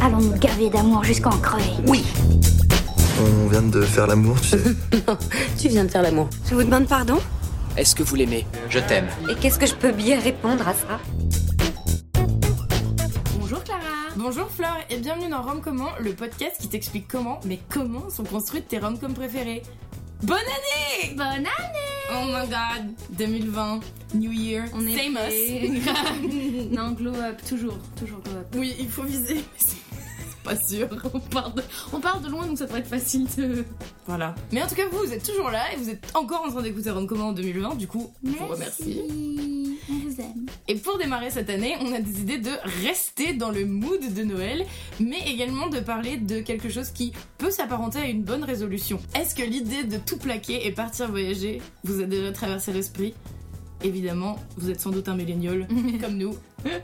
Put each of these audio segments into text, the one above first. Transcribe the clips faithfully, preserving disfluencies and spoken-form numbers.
Allons nous gaver d'amour jusqu'à en crever. Oui. On vient de faire l'amour, tu sais. Non, tu viens de faire l'amour. Je vous demande pardon ? Est-ce que vous l'aimez ? Je t'aime. Et qu'est-ce que je peux bien répondre à ça ? Bonjour Clara. Bonjour Fleur et bienvenue dans Rom Comment, le podcast qui t'explique comment, mais comment sont construites tes rom-coms préférés. Bonne année! Bonne année! Oh my god, deux mille vingt, New Year, on est same us. Non, glow up, toujours, toujours glow up. Oui, il faut viser, mais c'est pas sûr. On part, de, on part de loin donc ça devrait être facile de... Voilà. Mais en tout cas, vous, vous êtes toujours là et vous êtes encore en train d'écouter Rom Comment en deux mille vingt, du coup, je vous remercie. On vous aime. Et pour démarrer cette année, on a décidé de rester dans le mood de Noël, mais également de parler de quelque chose qui peut s'apparenter à une bonne résolution. Est-ce que l'idée de tout plaquer et partir voyager vous a déjà traversé l'esprit ? Évidemment, vous êtes sans doute un millénial, comme nous.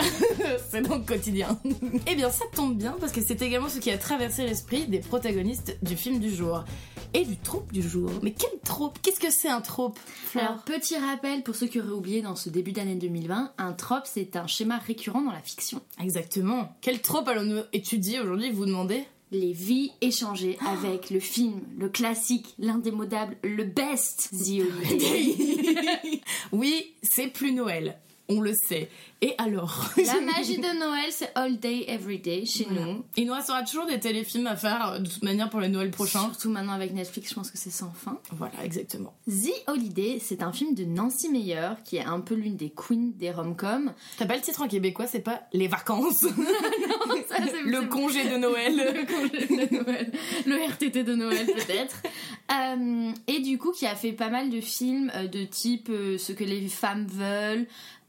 C'est dans le quotidien. Eh bien, ça tombe bien, parce que c'est également ce qui a traversé l'esprit des protagonistes du film du jour. Et du trope du jour. Mais quel trope ? Qu'est-ce que c'est un trope, Fleur ? Alors, petit rappel pour ceux qui auraient oublié dans ce début d'année deux mille vingt, un trope c'est un schéma récurrent dans la fiction. Exactement. Quel trope allons-nous étudier aujourd'hui, vous demandez ? Les vies échangées avec le film, le classique, l'indémodable, le best The Holiday. Oui, c'est plus Noël, on le sait. Et alors ? La magie de Noël, c'est all day, every day chez voilà. nous. Il nous restera toujours des téléfilms à faire de toute manière pour le Noël prochain. Surtout maintenant avec Netflix, je pense que c'est sans fin. Voilà, exactement. The Holiday, c'est un film de Nancy Meyer, qui est un peu l'une des queens des rom-coms. T'as pas le titre en québécois, c'est pas Les Vacances. Non, ça c'est... Le c'est... congé de Noël. Le congé de Noël. Le R T T de Noël, peut-être. euh, et du coup, qui a fait pas mal de films euh, de type euh, Ce que les femmes veulent,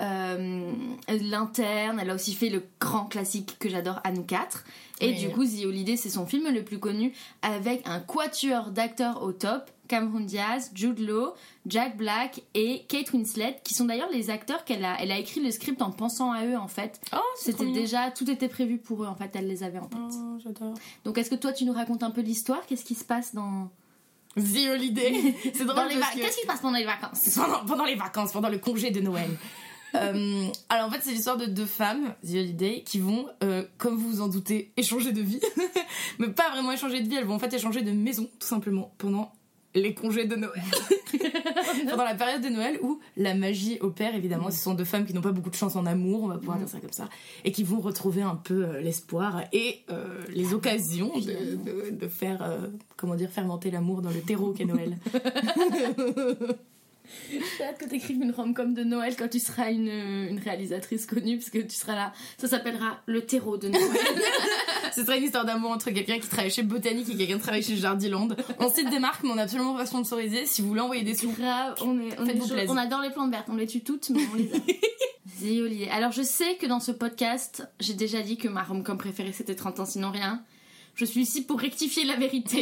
euh, L'Interne. Elle a aussi fait le grand classique que j'adore, À nous quatre. Et oui. Du coup, The Holiday, c'est son film le plus connu, avec un quatuor d'acteurs au top. Cameron Diaz, Jude Law, Jack Black et Kate Winslet, qui sont d'ailleurs les acteurs qu'elle a, elle a écrit le script en pensant à eux en fait. Oh, c'est C'était déjà, tout était prévu pour eux en fait, elle les avait en tête. Oh, j'adore. Donc est-ce que toi tu nous racontes un peu l'histoire ? Qu'est-ce qui se passe dans... The Holiday. C'est drôle dans les va- que... Qu'est-ce qui se passe pendant les vacances ? Pendant, pendant les vacances, pendant le congé de Noël. euh, alors en fait c'est l'histoire de deux femmes, The Holiday, qui vont, euh, comme vous vous en doutez, échanger de vie. Mais pas vraiment échanger de vie, elles vont en fait échanger de maison, tout simplement, pendant les congés de Noël. Pendant la période de Noël où la magie opère, évidemment. Mm. Ce sont deux femmes qui n'ont pas beaucoup de chance en amour, on va pouvoir mm. dire ça comme ça, et qui vont retrouver un peu euh, l'espoir et euh, les occasions de, de, de faire, euh, comment dire, fermenter l'amour dans le terreau qu'est Noël. J'ai hâte que t'écrives une rom-com de Noël quand tu seras une, une réalisatrice connue, parce que tu seras là. Ça s'appellera Le terreau de Noël. Ce serait une histoire d'amour entre quelqu'un qui travaille chez Botanique et quelqu'un qui travaille chez Jardiland. On cite des marques, mais on n'a absolument pas sponsorisé. Si vous voulez envoyer des sous, grave, on, est, on, est chaud, on adore les plantes vertes, on les tue toutes, mais on les a. The Holiday. Alors je sais que dans ce podcast, j'ai déjà dit que ma rom-com préférée c'était trente ans sinon rien. Je suis ici pour rectifier la vérité.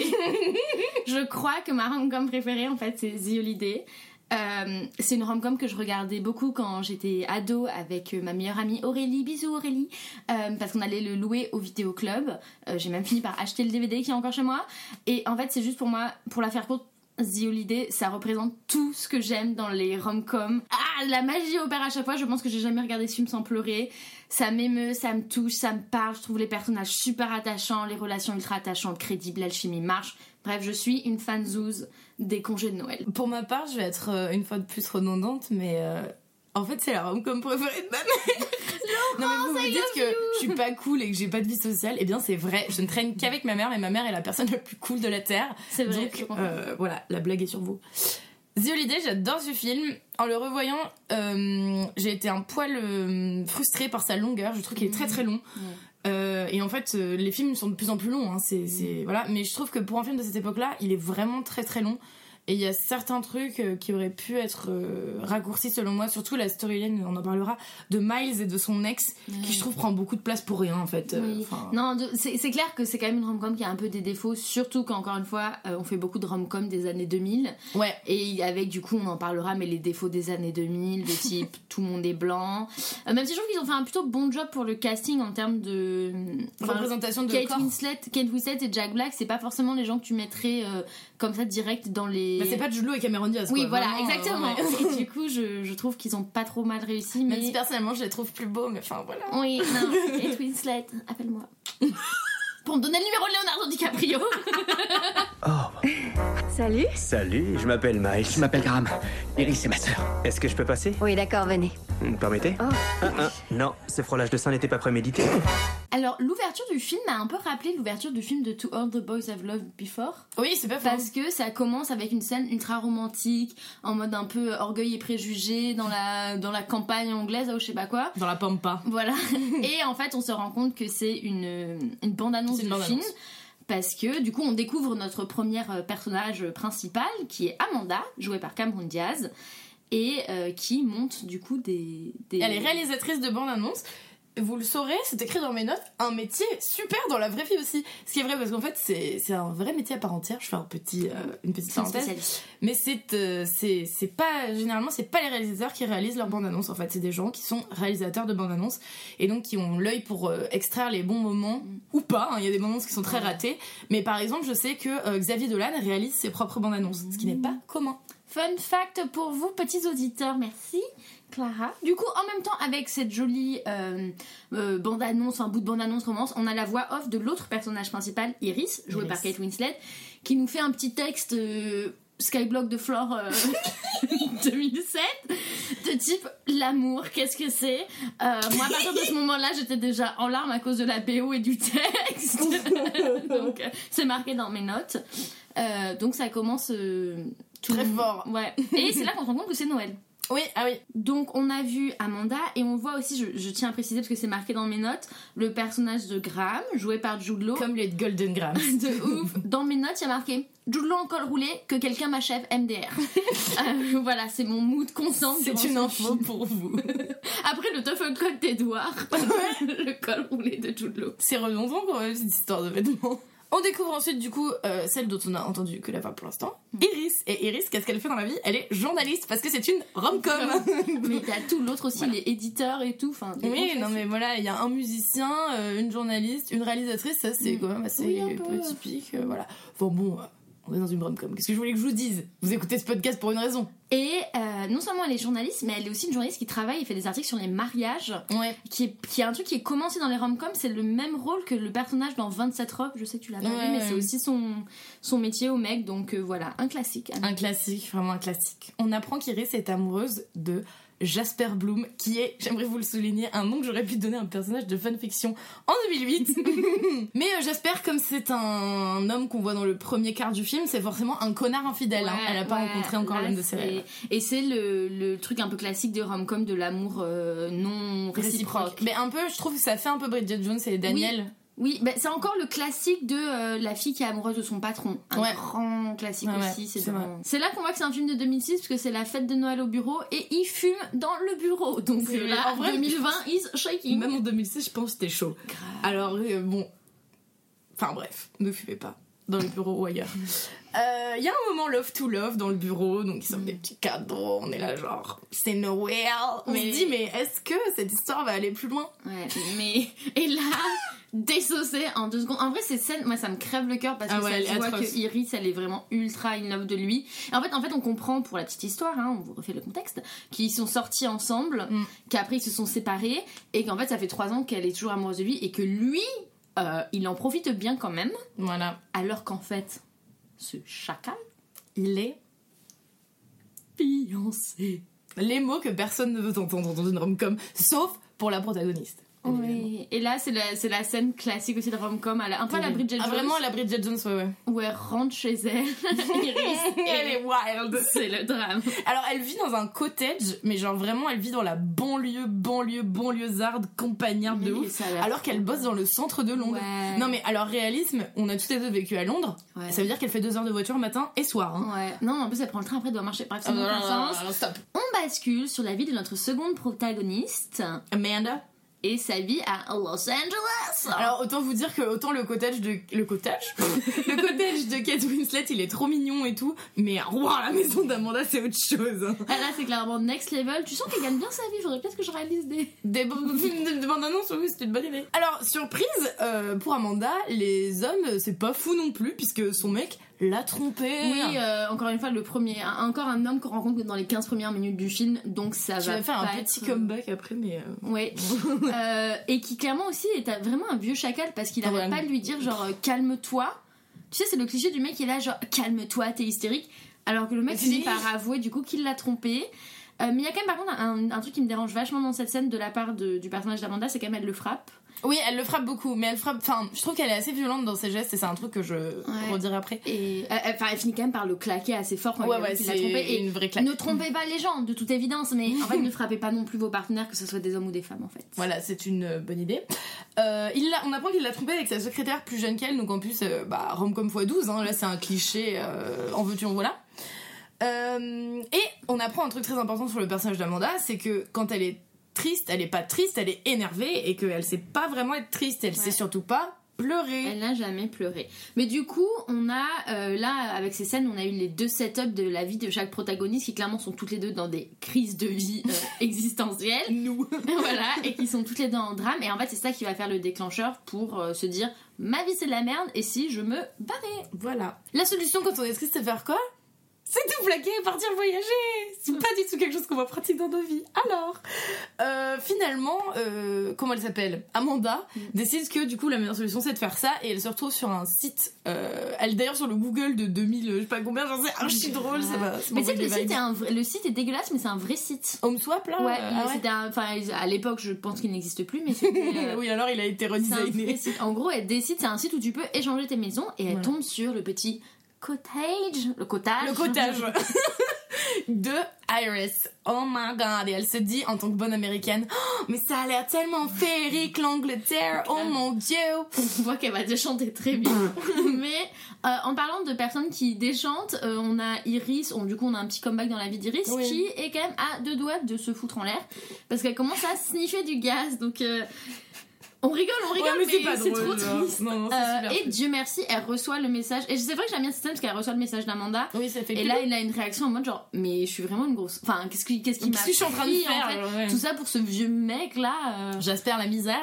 Je crois que ma rom-com préférée en fait c'est The Holiday. Euh, c'est une rom-com que je regardais beaucoup quand j'étais ado avec ma meilleure amie Aurélie, bisous Aurélie, euh, parce qu'on allait le louer au vidéoclub. Euh, j'ai même fini par acheter le D V D qui est encore chez moi. Et en fait c'est juste pour moi, pour la faire courte, The Holiday, ça représente tout ce que j'aime dans les rom-coms. Ah, la magie opère à chaque fois, je pense que j'ai jamais regardé ce film sans pleurer. Ça m'émeut, ça me touche, ça me parle, je trouve les personnages super attachants, les relations ultra attachantes, crédibles, l'alchimie marche. Bref, je suis une fanzouze des congés de Noël. Pour ma part, je vais être euh, une fois de plus redondante, mais euh, en fait, c'est la rom-com préférée de ma mère. Non, mais vous vous dites que je suis pas cool et que j'ai pas de vie sociale. Eh bien, c'est vrai. Je ne traîne qu'avec ma mère, mais ma mère est la personne la plus cool de la Terre. C'est vrai. Donc, euh, voilà, la blague est sur vous. The Holiday, j'adore ce film. En le revoyant, euh, j'ai été un poil euh, frustrée par sa longueur. Je trouve qu'il est très très long. Mmh. Euh, et en fait, euh, les films sont de plus en plus longs. Hein. C'est, mmh. c'est, voilà. Mais je trouve que pour un film de cette époque-là, il est vraiment très très long. Et il y a certains trucs euh, qui auraient pu être euh, raccourcis selon moi, surtout la storyline, on en parlera, de Miles et de son ex, oui. qui je trouve prend beaucoup de place pour rien en fait. Oui. Euh, non, de, c'est, c'est clair que c'est quand même une rom-com qui a un peu des défauts, surtout qu'encore une fois, euh, on fait beaucoup de rom-com des années deux mille. Ouais. Et avec du coup, on en parlera, mais les défauts des années deux mille, de type tout le monde est blanc. Euh, même si je trouve qu'ils ont fait un plutôt bon job pour le casting en termes de représentation de Kate corps. Winslet, Kate Winslet et Jack Black, c'est pas forcément les gens que tu mettrais euh, comme ça direct dans les. Bah, c'est pas Jude Law et Cameron Diaz. Oui, quoi, voilà, vraiment, exactement. Euh, et du coup, je, je trouve qu'ils ont pas trop mal réussi. Mais même si personnellement, je les trouve plus beaux, mais enfin voilà. Oui, non. Kate Winslet, appelle-moi. pour me donner le numéro de Leonardo DiCaprio. Oh. Salut. Salut, je m'appelle Miles. Je m'appelle Graham. Iris, c'est ma sœur. Est-ce que je peux passer? Oui, d'accord, venez. Vous me permettez? Oh. Ah, ah, non, ce frôlage de sein n'était pas prémédité. Alors, l'ouverture du film m'a un peu rappelé l'ouverture du film de To All the Boys I've Loved Before. Oui, c'est pas faux. Parce que ça commence avec une scène ultra romantique, en mode un peu orgueil et préjugés, dans la, dans la campagne anglaise, ou je sais pas quoi. Dans la pampa. Voilà. Et en fait, on se rend compte que c'est une, une bande-annonce du film. Parce que du coup, on découvre notre premier personnage principal, qui est Amanda, jouée par Cameron Diaz, et euh, qui monte du coup des, des... Elle est réalisatrice de bande-annonce. Vous le saurez, c'est écrit dans mes notes, un métier super dans la vraie vie aussi. Ce qui est vrai, parce qu'en fait, c'est, c'est un vrai métier à part entière. Je fais un petit, euh, une petite parenthèse. Mais c'est, euh, c'est, c'est pas, généralement, c'est pas les réalisateurs qui réalisent leurs bandes annonces. En fait, c'est des gens qui sont réalisateurs de bandes annonces et donc qui ont l'œil pour euh, extraire les bons moments, mm. ou pas. Il hein, y a des bandes annonces qui sont très ratées. Mais par exemple, je sais que euh, Xavier Dolan réalise ses propres bandes annonces, mm. ce qui n'est pas commun. Fun fact pour vous, petits auditeurs, merci Clara. Du coup, en même temps, avec cette jolie euh, euh, bande-annonce, un bout de bande-annonce romance, on a la voix off de l'autre personnage principal, Iris, jouée Iris. par Kate Winslet, qui nous fait un petit texte euh, Skyblock de Flore euh, deux mille sept, de type l'amour, qu'est-ce que c'est euh, Moi, à partir de ce moment-là, j'étais déjà en larmes à cause de la B O et du texte. Donc, euh, c'est marqué dans mes notes. Euh, donc, ça commence... Euh, Très fort. Ouais. Et c'est là qu'on se rend compte que c'est Noël. Oui, ah oui. Donc on a vu Amanda et on voit aussi, je, je tiens à préciser parce que c'est marqué dans mes notes, le personnage de Graham, joué par Jude Law. Comme les Golden Grahams. De ouf. Dans mes notes, il y a marqué Jude Law en col roulé, que quelqu'un m'achève M D R. euh, voilà, c'est mon mood constant. C'est une info film. Pour vous. Après le Toffle Coat d'Edouard, le col roulé de Jude Law. C'est redondant quand même cette histoire de vêtements. On découvre ensuite du coup euh, celle dont on a entendu que la fin pour l'instant, Iris. Et Iris, qu'est-ce qu'elle fait dans la vie? Elle est journaliste parce que c'est une rom-com. Mais t'as tout, l'autre aussi, voilà. Les éditeurs et tout. Oui, non mais voilà, il y a un musicien, euh, une journaliste, une réalisatrice, ça c'est mmh. quand même assez oui, peu typique. Euh, voilà. Enfin bon, euh, on est dans une rom-com. Qu'est-ce que je voulais que je vous dise? Vous écoutez ce podcast pour une raison. Et euh, non seulement elle est journaliste, mais elle est aussi une journaliste qui travaille et fait des articles sur les mariages. Ouais. Qui est, qui est un truc qui est commencé dans les rom-coms, c'est le même rôle que le personnage dans vingt-sept robes. Je sais que tu l'as pas ouais, vu, mais ouais. c'est aussi son, son métier au mec. Donc euh, voilà, un classique. Un classique, vraiment un classique. On apprend qu'Iris est amoureuse de Jasper Bloom, qui est, j'aimerais vous le souligner, un nom que j'aurais pu donner à un personnage de fanfiction en deux mille huit. Mais euh, Jasper, comme c'est un homme qu'on voit dans le premier quart du film, c'est forcément un connard infidèle. Ouais, hein. Elle a pas ouais, rencontré encore l'homme de ses rêves. Et c'est le, le truc un peu classique de rom-com de l'amour euh, non réciproque. réciproque. Mais un peu, je trouve que ça fait un peu Bridget Jones et Daniel. Oui. Oui, bah c'est encore le classique de euh, la fille qui est amoureuse de son patron. Un ouais. grand classique ouais, aussi. C'est, c'est, c'est là qu'on voit que c'est un film de deux mille six parce que c'est la fête de Noël au bureau et il fume dans le bureau. Donc c'est là, en vrai, deux mille vingt is shaking. Même en deux mille six, je pense que c'était chaud. Grave. Alors euh, bon, enfin bref, ne fumez pas dans le bureau ou ailleurs. Il euh, y a un moment love to love dans le bureau, donc ils sortent mm. des petits cadeaux, on est là genre c'est Noël. On mais... se dit mais est-ce que cette histoire va aller plus loin? Ouais, mais et là désaucé en deux secondes. En vrai, ces scènes, moi, ça me crève le cœur parce que ah ouais, ça voit que Iris, elle est vraiment ultra in love de lui. Et en fait, en fait, on comprend pour la petite histoire, hein, on vous refait le contexte, qu'ils sont sortis ensemble, mm. qu'après ils se sont séparés et qu'en fait, ça fait trois ans qu'elle est toujours amoureuse de lui et que lui, euh, il en profite bien quand même. Voilà. Alors qu'en fait, ce chacal, il est fiancé. Les mots que personne ne veut entendre dans une rom-com, sauf pour la protagoniste. Oui, et là c'est la, c'est la scène classique aussi de rom-com, un peu oui. à la Bridget Jones. Ah, vraiment à la Bridget Jones, ouais, ouais. Où elle rentre chez elle, Iris, et elle est wild. C'est le drame. Alors elle vit dans un cottage, mais genre vraiment elle vit dans la banlieue, banlieue, banlieusarde, campagnarde de ouf, alors qu'elle bosse dans le centre de Londres. Ouais. Non mais alors réalisme, on a toutes les deux vécu à Londres, ouais. Ça veut dire qu'elle fait deux heures de voiture matin et soir. Hein. Ouais. Non, en plus elle prend le train après, elle doit marcher. Bref, c'est oh, non, non, non, stop. On bascule sur la vie de notre seconde protagoniste, Amanda. Et sa vie à Los Angeles. Alors autant vous dire que autant le cottage de le cottage le cottage de Kate Winslet il est trop mignon et tout, mais wow, la maison d'Amanda c'est autre chose. Ah là c'est clairement next level. Tu sens qu'elle gagne bien sa vie. Faudrait peut-être que je réalise des des films de, de bande-annonce. Oui, c'est une bonne idée. Alors surprise euh, pour Amanda, les hommes c'est pas fou non plus puisque son mec l'a trompé. Oui, euh, encore une fois, le premier, un, encore un homme qu'on rencontre dans les quinze premières minutes du film, donc ça tu va vas faire pas un petit être... comeback après, mais. Euh... Ouais. euh, et qui clairement aussi est vraiment un vieux chacal parce qu'il arrête Ouais. pas de lui dire genre euh, calme-toi. Tu sais, c'est le cliché du mec qui est là genre calme-toi, t'es hystérique. Alors que le mec Oui. finit par avouer du coup qu'il l'a trompé. Euh, mais il y a quand même par contre un, un truc qui me dérange vachement dans cette scène de la part de, du personnage d'Amanda, c'est quand même elle le frappe. Oui, elle le frappe beaucoup, mais elle frappe. Enfin, je trouve qu'elle est assez violente dans ses gestes et c'est un truc que je Ouais. redirai après. Et euh, enfin, elle finit quand même par le claquer assez fort quand Ouais, il ouais, l'a c'est trompé. Et une vraie claque. ne trompez pas les gens, de toute évidence, mais en fait ne frappez pas non plus vos partenaires, que ce soit des hommes ou des femmes en fait. Voilà, c'est une euh, bonne idée. Euh, il l'a, on apprend qu'il l'a trompé avec sa secrétaire plus jeune qu'elle, donc en plus, euh, bah, rom-com fois douze, hein, là c'est un cliché, euh, en veux-tu, en voilà. Euh, et on apprend un truc très important sur le personnage d'Amanda, c'est que quand elle est triste, elle est pas triste, elle est énervée et qu'elle sait pas vraiment être triste, elle Ouais. sait surtout pas pleurer. Elle n'a jamais pleuré. Mais du coup, on a, euh, là, avec ces scènes, on a eu les deux setups de la vie de chaque protagoniste qui clairement sont toutes les deux dans des crises de vie euh, existentielles. Nous. Voilà, et qui sont toutes les deux en drame. Et en fait, c'est ça qui va faire le déclencheur pour euh, se dire ma vie c'est de la merde et si je me barrais. Voilà. La solution quand on est triste, c'est faire quoi ? C'est tout plaquer et partir voyager. C'est pas du tout quelque chose qu'on va pratiquer dans nos vies. Alors, euh, finalement, euh, comment elle s'appelle ? Amanda décide que du coup la meilleure solution c'est de faire ça et elle se retrouve sur un site. Euh, elle est d'ailleurs sur le Google de deux mille, je sais pas combien, j'en sais archi drôle. Ça va. ça Mais tu sais m'envoie que le des site, vibes. est un vrai- le site est dégueulasse, mais c'est un vrai site. Homeswap là. Ouais, euh, il- ah ouais. c'était un- enfin, à l'époque, je pense qu'il n'existe plus, mais c'était. euh, Oui, alors il a été C'est un vrai redesigné. site. En gros, elle décide, c'est un site où tu peux échanger tes maisons et elle Voilà. tombe sur le petit cottage, le cottage, Le cottage de Iris. Oh my god. Et elle se dit en tant que bonne américaine, oh, mais ça a l'air tellement féerique l'Angleterre. Oh mon dieu. On voit qu'elle va déchanter très bien. Mais euh, en parlant de personnes qui déchantent, euh, on a Iris, on, du coup on a un petit comeback dans la vie d'Iris Oui. qui est quand même à deux doigts de se foutre en l'air parce qu'elle commence à sniffer du gaz. Donc euh, on rigole, on rigole, Ouais, mais c'est mais pas c'est drôle, trop genre. triste. Non, non, c'est Euh, super et triste. Dieu merci, elle reçoit le message. Et c'est vrai que j'aime bien cette scène parce qu'elle reçoit le message d'Amanda. Oui, ça fait Et que- là, il a une réaction en mode genre, mais je suis vraiment une grosse. Enfin, qu'est-ce qui, qu'est-ce qui m'a Qu'est-ce que je suis en train de pris, faire, en fait genre, ouais. Tout ça pour ce vieux mec là. euh. J'aspère la misère.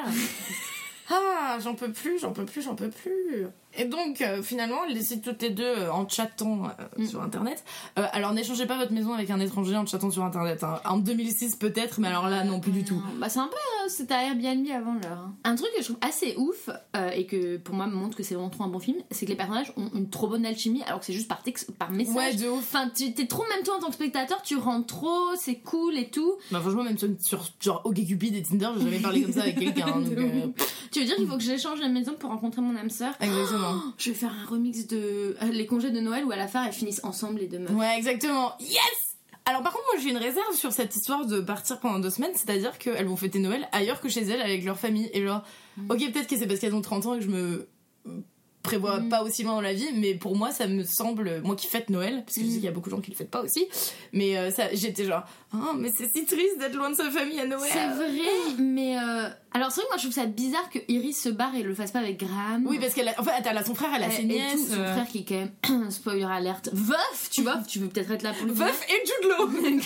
Ah, j'en peux plus, j'en peux plus, j'en peux plus. Et donc, euh, finalement, elles décident toutes les deux euh, en chattant euh, Mm. sur Internet. Euh, alors, n'échangez pas votre maison avec un étranger en chattant sur Internet. Hein. En deux mille six, peut-être, mais alors là, non, plus du tout. Bah, c'est un peu. euh, c'était à Airbnb avant l'heure. hein. Un truc que je trouve assez ouf euh, et que pour moi me montre que c'est vraiment trop un bon film, c'est que les personnages ont une trop bonne alchimie alors que c'est juste par texte, par message. Ouais, de ouf. Enfin, tu t'es trop, même toi en tant que spectateur, tu rentres trop, c'est cool et tout. Bah, franchement, même sur, sur genre OkCupid et Tinder, j'ai jamais parlé comme ça avec quelqu'un. hein, donc, euh, Tu veux dire qu'il faut que j'échange la maison pour rencontrer mon âme sœur? exactement. Je vais faire un remix de euh, les congés de Noël où à la fin elles finissent ensemble les deux meufs. Ouais, exactement. Yes! Alors par contre, moi j'ai une réserve sur cette histoire de partir pendant deux semaines, c'est-à-dire qu'elles vont fêter Noël ailleurs que chez elles avec leur famille. Et genre, ok, peut-être que c'est parce qu'elles ont trente ans et que je me prévois Mm. pas aussi loin dans la vie, mais pour moi ça me semble, moi qui fête Noël, parce que je sais Mm. qu'il y a beaucoup de gens qui le fêtent pas aussi, mais euh, ça, j'étais genre, ah mais c'est si triste d'être loin de sa famille à Noël. C'est vrai, mais euh... alors c'est vrai que moi je trouve ça bizarre que Iris se barre et le fasse pas avec Graham. Oui, parce qu'elle a, en fait, elle a son frère, elle a Et- ses et nièces. tout, son euh, frère qui est quand même spoiler alerte veuf, tu vois, tu veux peut-être être là pour le dire. Veuf et Jude Law.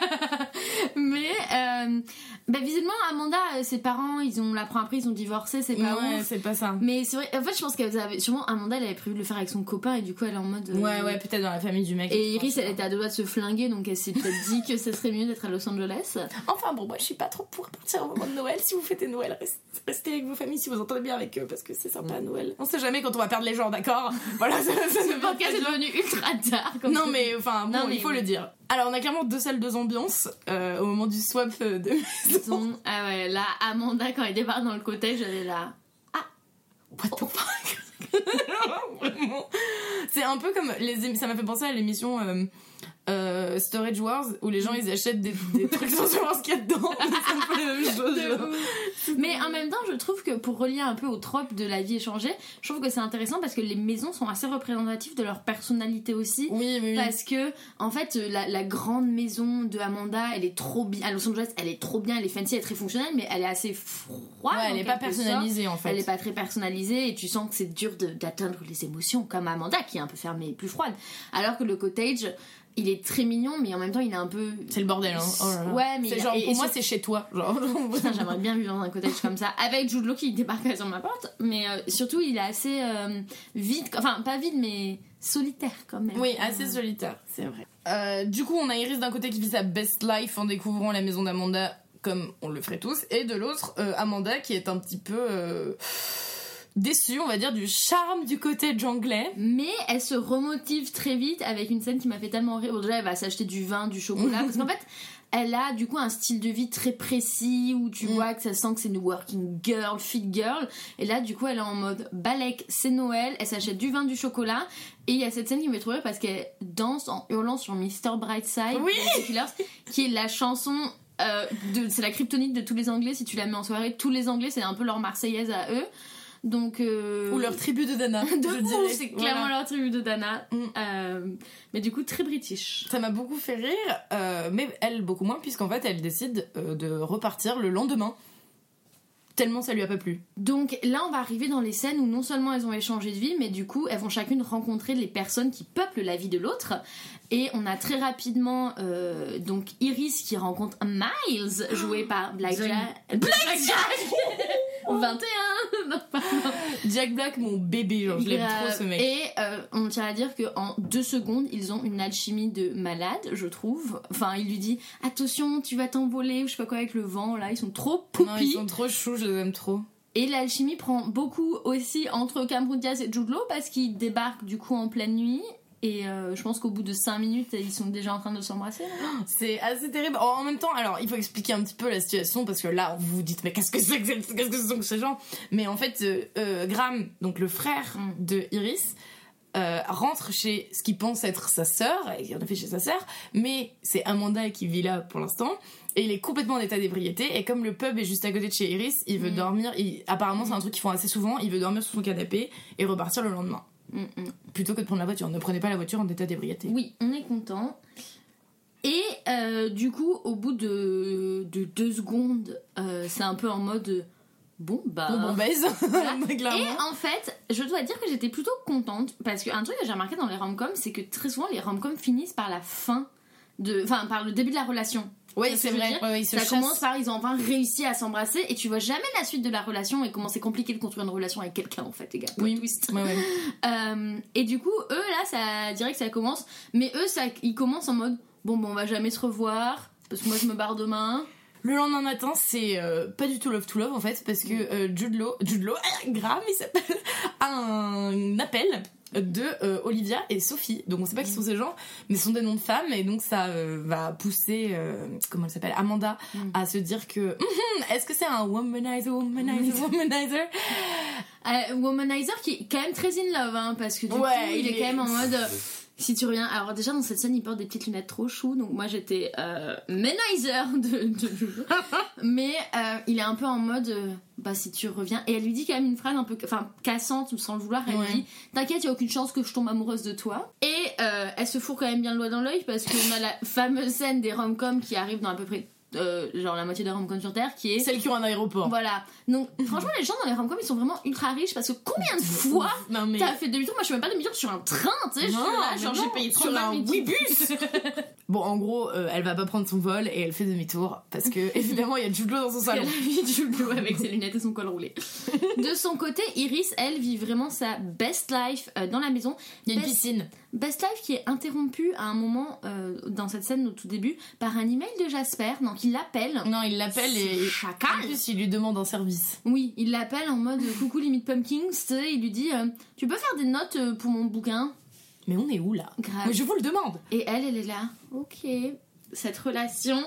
Mais euh, bah, visiblement Amanda, euh, ses parents, ils ont l'apprend après, ils ont divorcé, c'est pas Ouais, ouf. c'est pas ça. Mais c'est vrai, en fait je pense qu'elle avait sûrement Amanda, elle avait prévu de le faire avec son copain et du coup elle est en mode. euh, Ouais, ouais, peut-être dans la famille du mec. Et Iris, elle était à deux doigts de se flinguer, donc elle s'est peut-être dit que ce serait mieux d'être à Los Angeles. Enfin bon, moi je suis pas trop pour partir au moment de Noël. Si vous fêtez Noël, restez, restez avec vos familles si vous entendez bien avec eux parce que c'est sympa à Noël. On sait jamais quand on va perdre les gens, d'accord? Voilà, ça, ça Ce ne veut pas podcast est dire- devenu ultra dark. comme Non truc. mais enfin bon, Non, mais il faut oui. le dire. Alors on a clairement deux salles, deux ambiances euh, au moment du swap euh, de maison. Ah ouais, là, Amanda, quand elle débarque dans le cottage, elle est là. What the fuck? Vraiment. C'est un peu comme les émi- ça m'a fait penser à l'émission euh, euh, Storage Wars où les gens ils achètent des, des trucs sans savoir ce qu'il y a dedans. C'est un peu la même chose. genre. Mais en même temps, je trouve que pour relier un peu au trope de la vie échangée, je trouve que c'est intéressant parce que les maisons sont assez représentatives de leur personnalité aussi. Oui, oui, oui. Parce que, en fait, la, la grande maison de Amanda, elle est trop bien. À Los Angeles, elle est trop bien, elle est fancy, elle est très fonctionnelle, mais elle est assez froide. Ouais, elle en est pas quelque personnalisée sorte. en fait. Elle est pas très personnalisée et tu sens que c'est dur de- d'atteindre les émotions, comme Amanda qui est un peu fermée et plus froide. Alors que le cottage, il est très mignon, mais en même temps, il est un peu. C'est le bordel, hein. Oh là là. Ouais, mais c'est il a- genre, et- pour et moi, sur- c'est chez toi. Genre. Putain, j'aimerais bien vivre dans un cottage comme ça, avec Jude Law qui débarque sur ma porte. Mais euh, surtout, il est assez euh, vide, enfin pas vide, mais solitaire quand même. Oui, assez solitaire, c'est vrai. Euh, du coup, on a Iris d'un côté qui vit sa best life en découvrant la maison d'Amanda, comme on le ferait tous, et de l'autre, euh, Amanda qui est un petit peu euh, déçue, on va dire, du charme du cottage anglais. Mais elle se remotive très vite avec une scène qui m'a fait tellement rire. Bon, déjà, elle va s'acheter du vin, du chocolat, parce qu'en fait, elle a du coup un style de vie très précis où tu Mm. vois que ça sent que c'est une working girl, fit girl. Et là, du coup, elle est en mode balèque, c'est Noël, elle s'achète du vin, du chocolat. Et il y a cette scène qui me fait trop rire parce qu'elle danse en hurlant sur mister Brightside, Oui. de The Killers, qui est la chanson. Euh, de, c'est la kryptonite de tous les Anglais. Si tu la mets en soirée, tous les Anglais, c'est un peu leur Marseillaise à eux. Donc, euh... Ou leur tribu de Dana, de je ouf, dirais. c'est clairement Voilà. leur tribu de Dana. Mm. Euh, mais du coup, très british. Ça m'a beaucoup fait rire, euh, mais elle beaucoup moins, puisqu'en fait, elle décide euh, de repartir le lendemain. Tellement ça lui a pas plu. Donc là, on va arriver dans les scènes où non seulement elles ont échangé de vie, mais du coup, elles vont chacune rencontrer les personnes qui peuplent la vie de l'autre. Et on a très rapidement euh, donc Iris qui rencontre Miles, joué par Blackjack. Blackjack vingt et un. Non, pardon. Jack Black, mon bébé, genre, je l'aime Grave. trop ce mec. Et euh, on tient à dire qu'en deux secondes, ils ont une alchimie de malade, je trouve. Enfin, il lui dit attention, tu vas t'envoler, ou je sais pas quoi, avec le vent, là, ils sont trop Non, poupis. ils sont trop choux, je les aime trop. Et l'alchimie prend beaucoup aussi entre Cameron Diaz et Jude Law parce qu'ils débarquent du coup en pleine nuit. Et euh, je pense qu'au bout de cinq minutes, ils sont déjà en train de s'embrasser. Là. C'est assez terrible. En même temps, alors, il faut expliquer un petit peu la situation parce que là, vous vous dites, mais qu'est-ce que c'est que, c'est- qu'est-ce que ce sont que ces gens? Mais en fait, euh, euh, Graham, donc le frère Mm. de Iris, euh, rentre chez ce qu'il pense être sa sœur, et il en a fait chez sa sœur, mais c'est Amanda qui vit là pour l'instant, et il est complètement en état d'ébriété, et comme le pub est juste à côté de chez Iris, il veut Mm. dormir, il- apparemment c'est un truc qu'ils font assez souvent, il veut dormir sur son canapé et repartir le lendemain. Mm, mm. Plutôt que de prendre la voiture. Ne prenez pas la voiture en état d'ébriété. Oui, on est content. Et euh, du coup, au bout de, de deux secondes, euh, c'est un peu en mode bon, bah. Bon, bon baise, Voilà. clairement. Et en fait, je dois dire que j'étais plutôt contente parce qu'un truc que j'ai remarqué dans les rom-coms, c'est que très souvent les rom-coms finissent par la fin de, enfin par le début de la relation. Oui, Tu vois ce c'est que je veux vrai. dire Ouais, ouais, ils se Ça chassent. commence par ils ont enfin réussi à s'embrasser et tu vois jamais la suite de la relation et comment c'est compliqué de construire une relation avec quelqu'un en fait, les gars. Oui. Twist. Ouais, ouais. Euh, et du coup, eux là, ça dirait que ça commence, mais eux, ça, ils commencent en mode bon, bon, on va jamais se revoir parce que moi je me barre demain. Le lendemain matin, c'est euh, pas du tout love to love en fait, parce que euh, Jude Law, Jude Law, Graham, il s'appelle, a un appel de euh, Olivia et Sophie. Donc on sait pas qui sont ces gens, mais ce sont des noms de femmes, et donc ça euh, va pousser, euh, comment elle s'appelle, Amanda, Mm. à se dire que hum, est-ce que c'est un womanizer, womanizer, womanizer? Euh, Womanizer qui est quand même très in love, hein, parce que du Ouais, coup, il, il est, est- quand même en mode. euh, Si tu reviens, alors déjà dans cette scène, il porte des petites lunettes trop chou, donc moi j'étais euh, Manizer de, de mais euh, il est un peu en mode euh, bah si tu reviens, et elle lui dit quand même une phrase un peu enfin cassante sans le vouloir, elle Ouais. lui dit t'inquiète, il y a aucune chance que je tombe amoureuse de toi, et euh, elle se fout quand même bien le doigt dans l'œil parce qu'on a la fameuse scène des rom-coms qui arrive dans à peu près euh, genre la moitié des rom-coms sur Terre, qui est Celles qui ont un aéroport. voilà. Donc franchement les gens dans les rom-coms ils sont vraiment ultra riches parce que combien de fois Non mais. t'as fait demi-tour? Moi je fais même pas demi-tour sur un train, tu sais, je suis Non, là, mais genre non, j'ai payé sur trente-neuf un mille Ouibus. Bon, en gros, euh, elle va pas prendre son vol et elle fait demi-tour parce que évidemment il y a Jude Law dans son Elle salon. a vu Jude Law avec ses lunettes et son col roulé. De son côté, Iris, elle, vit vraiment sa best life euh, dans la maison. Il y a une Best- piscine. Best life qui est interrompue à un moment euh, dans cette scène au tout début par un email de Jasper, donc il l'appelle. Non, il l'appelle et Chacal. en plus il lui demande un service. Oui, il l'appelle en mode coucou limite pumpkins, tu sais, il lui dit euh, tu peux faire des notes euh, pour mon bouquin? Mais on est où là? Grave. Mais je vous le demande. Et elle, elle est là. Ok. Cette relation.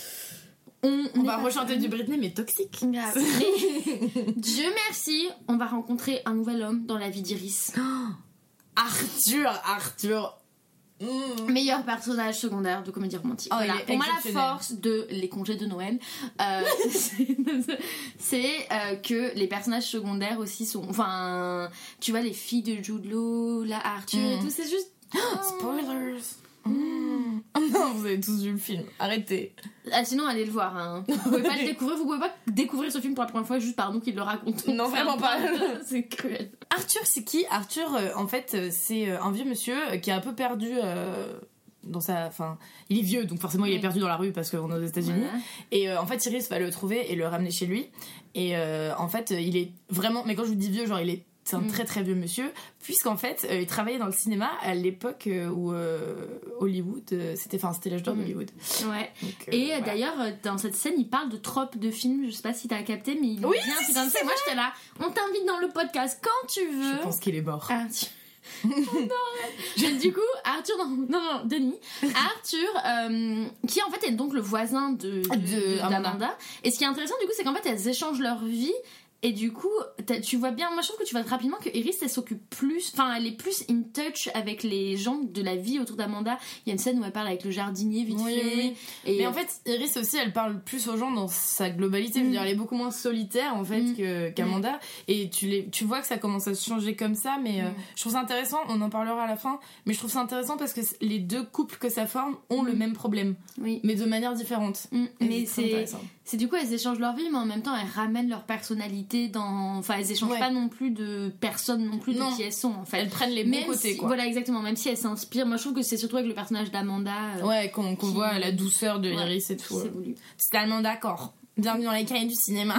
On, On n'est va pas rechanter fan. du Britney mais toxique. Grave. Mais Dieu merci, on va rencontrer un nouvel homme dans la vie d'Iris. Arthur, Arthur. Mmh. Meilleur personnage secondaire de comédie romantique. Oh, Voilà. il est Pour moi, la exceptionnel. force de les congés de Noël, euh, c'est- c'est euh, que les personnages secondaires aussi sont. Enfin, tu vois, les filles de Jude Law, là, Arthur et Mm. tout, c'est juste. Spoilers. Mmh. Non, vous avez tous vu le film. Arrêtez. Ah, sinon, allez le voir. Hein. Vous pouvez pas le découvrir, vous pouvez pas découvrir ce film pour la première fois juste par nous qui le racontons. Non, vraiment pas. C'est cruel. Arthur, c'est qui? Arthur, euh, en fait, euh, c'est euh, un vieux monsieur euh, qui a un peu perdu euh, dans sa, enfin, il est vieux, donc forcément il oui. est perdu dans la rue parce qu'on est aux États-Unis. Voilà. Et euh, en fait, Iris va le trouver et le ramener chez lui. Et euh, en fait, il est vraiment, mais quand je vous dis vieux, genre il est c'est un mm. très très vieux monsieur, puisqu'en fait, euh, il travaillait dans le cinéma à l'époque euh, où euh, Hollywood, euh, c'était, enfin, c'était l'âge d'or mm. d'Hollywood. Ouais. Donc, euh, voilà. et euh, d'ailleurs, dans cette scène, il parle de tropes de films. Je sais pas si t'as capté, mais il oui, vient puis comme ça. Moi, j'étais là. On t'invite dans le podcast quand tu veux. Je pense qu'il est mort. Ah, tu... non, du coup, Arthur, non, non, non, Denis, Arthur, euh, qui en fait est donc le voisin de, de, de d'Amanda. Et ce qui est intéressant, du coup, c'est qu'en fait, elles échangent leur vie. Et du coup, tu vois bien, moi je trouve que tu vois rapidement que Iris elle s'occupe plus, enfin elle est plus in touch avec les gens de la vie autour d'Amanda. Il y a une scène où elle parle avec le jardinier vite oui, fait. Oui. Et mais en fait, Iris aussi elle parle plus aux gens dans sa globalité. Mm. Je veux dire, elle est beaucoup moins solitaire en fait mm. que, qu'Amanda. Mm. Et tu, les, tu vois que ça commence à se changer comme ça, mais mm. euh, je trouve ça intéressant, on en parlera à la fin, mais je trouve ça intéressant parce que les deux couples que ça forme ont mm. le même problème, oui. mais de manière différente. Mm. Mais c'est, c'est du coup elles échangent leur vie, mais en même temps elles ramènent leur personnalité dans... Enfin, elles échangent ouais. pas non plus de personnes non plus de non. qui elles sont en fait. Elles prennent les bons même côtés si, quoi. Voilà exactement, même si elles s'inspirent. Moi je trouve que c'est surtout avec le personnage d'Amanda. Euh, ouais, qu'on, qu'on qui... voit la douceur de ouais, Iris et tout. C'est voulu. Totalement d'accord. Bienvenue dans les cahiers du cinéma.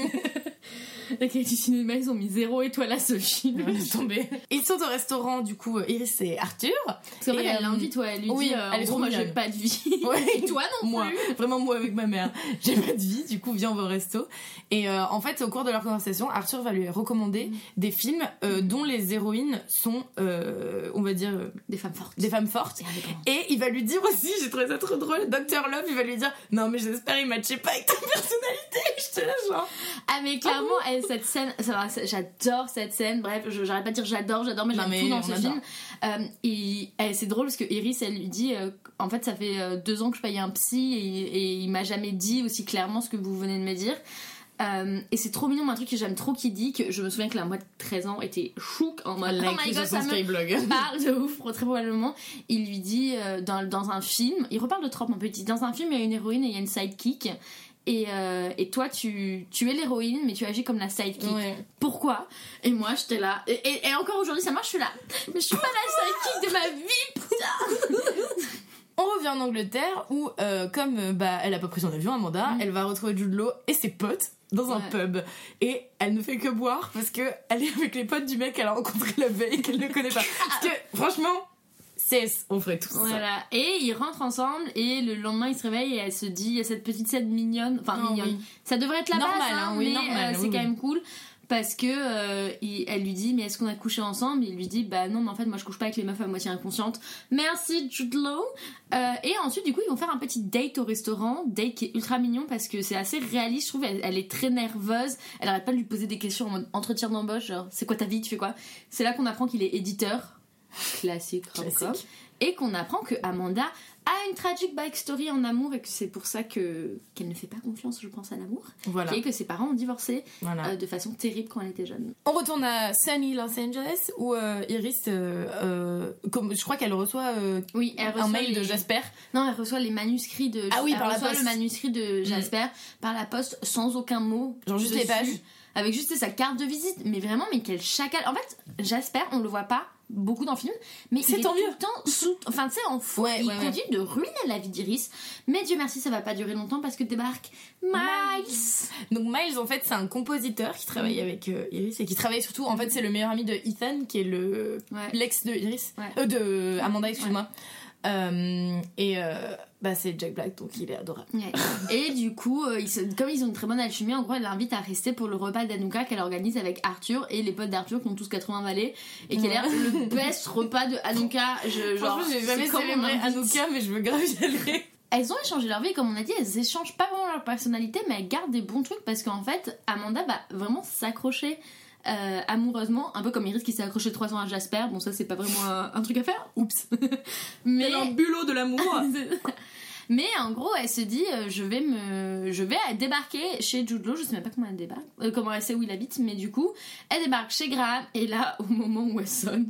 Les cahiers du cinéma, ils ont mis zéro étoile à ce film. Ouais, tombé. Ils sont au restaurant, du coup, Iris et Arthur. Parce qu'en fait, elle l'invite, ouais, elle lui oui, dit euh, elle est en gros, moi j'ai pas de vie. Ouais. Et toi non moi, plus. Vraiment, moi avec ma mère, j'ai pas de vie, du coup, viens, on va au resto. Et euh, en fait, au cours de leur conversation, Arthur va lui recommander mm. des films euh, dont les héroïnes sont, euh, on va dire, des femmes fortes. Des femmes fortes. Et il va lui dire aussi, j'ai trouvé ça trop drôle, docteur Love, il va lui dire non, mais j'espère il matchait pas avec ta personnalité. J'étais là, genre. Ah, mais clairement, ah bon elle, cette scène, ça va. J'adore cette scène, bref, je, j'arrête pas de dire j'adore, j'adore, mais j'aime tout dans ce film. Euh, et, et c'est drôle parce que Iris, elle lui dit euh, en fait, ça fait euh, deux ans que je paye un psy et, et il m'a jamais dit aussi clairement ce que vous venez de me dire. Euh, et c'est trop mignon, un truc que j'aime trop qu'il dit, que je me souviens que la moi de treize ans était chouk en mode like oh my god, ça me parle de ouf, très probablement. Il lui dit euh, dans, dans un film, il reparle de trop un peu, il dit dans un film il y a une héroïne et il y a une sidekick. Et, euh, et toi tu, tu es l'héroïne mais tu agis comme la sidekick. Ouais. Pourquoi? Et moi j'étais là et, et, et encore aujourd'hui ça marche, je suis là mais je suis pas la sidekick de ma vie, putain. On revient en Angleterre où euh, comme bah, elle a pas pris son avion, Amanda, mm. elle va retrouver Jude Law et ses potes dans un ouais. pub et elle ne fait que boire parce que elle est avec les potes du mec qu'elle a rencontré la veille qu'elle ne connaît pas. Parce que franchement c'est, on ferait tout voilà. ça. Voilà. Et ils rentrent ensemble et le lendemain ils se réveillent et elle se dit, il y a cette petite scène mignonne, enfin oh, mignonne. Oui. Ça devrait être la normal, base, hein, hein, oui, mais normal, euh, c'est oui, quand oui. même cool parce que euh, il, elle lui dit mais est-ce qu'on a couché ensemble? Il lui dit bah non mais en fait moi je couche pas avec les meufs à moitié inconscientes. Merci Jude Law. Euh, et ensuite du coup ils vont faire un petit date au restaurant, date qui est ultra mignon parce que c'est assez réaliste, je trouve. Elle, elle est très nerveuse, elle arrête pas de lui poser des questions en mode entretien d'embauche, genre c'est quoi ta vie, tu fais quoi? C'est là qu'on apprend qu'il est éditeur. Classique, classique. Et qu'on apprend que Amanda a une tragique backstory en amour et que c'est pour ça que qu'elle ne fait pas confiance, je pense, à l'amour. Voilà. Et que ses parents ont divorcé voilà. euh, de façon terrible quand elle était jeune. On retourne à sunny Los Angeles où euh, Iris, euh, euh, comme, je crois qu'elle reçoit, euh, oui, elle reçoit un mail les... de Jasper. Non, elle reçoit les manuscrits de. Ah oui, elle par la reçoit poste. le manuscrit de Jasper mmh. par la poste sans aucun mot. Genre juste dessus, les pages. Avec juste sa carte de visite. Mais vraiment, mais quel chacal. En fait, Jasper, on le voit pas beaucoup dans le film, mais c'est il est tant tout mieux. le temps sous, enfin tu sais en fou, ouais, il ouais, continue ouais. de ruiner la vie d'Iris, mais Dieu merci ça va pas durer longtemps parce que débarque Miles. Donc Miles en fait c'est un compositeur qui travaille mmh. avec euh, Iris et qui travaille surtout, en fait c'est le meilleur ami de Ethan qui est le ouais. l'ex de Iris, ouais. euh, de Amanda excuse-moi. Ouais. Euh, et euh, bah c'est Jack Black donc il est adorable. Ouais. Et du coup euh, ils se, comme ils ont une très bonne alchimie, en gros elle l'invite à rester pour le repas d'Hanouka qu'elle organise avec Arthur et les potes d'Arthur qui ont tous quatre-vingts balais et qui a l'air le best repas de Hanouka. Je, genre, franchement j'ai jamais célébré Hanouka mais je veux grave y aller. Elles ont échangé leur vie, comme on a dit, elles échangent pas vraiment leur personnalité mais elles gardent des bons trucs parce qu'en fait Amanda va vraiment s'accrocher Euh, amoureusement, un peu comme Iris qui s'est accroché trois ans à Jasper. Bon, ça c'est pas vraiment un, un truc à faire, oups. Mais c'est un bulot de l'amour. Mais en gros, elle se dit euh, je vais me, je vais débarquer chez Jude Law. Je sais même pas comment elle débarque, euh, comment elle sait où il habite, mais du coup, elle débarque chez Graham. Et là, au moment où elle sonne,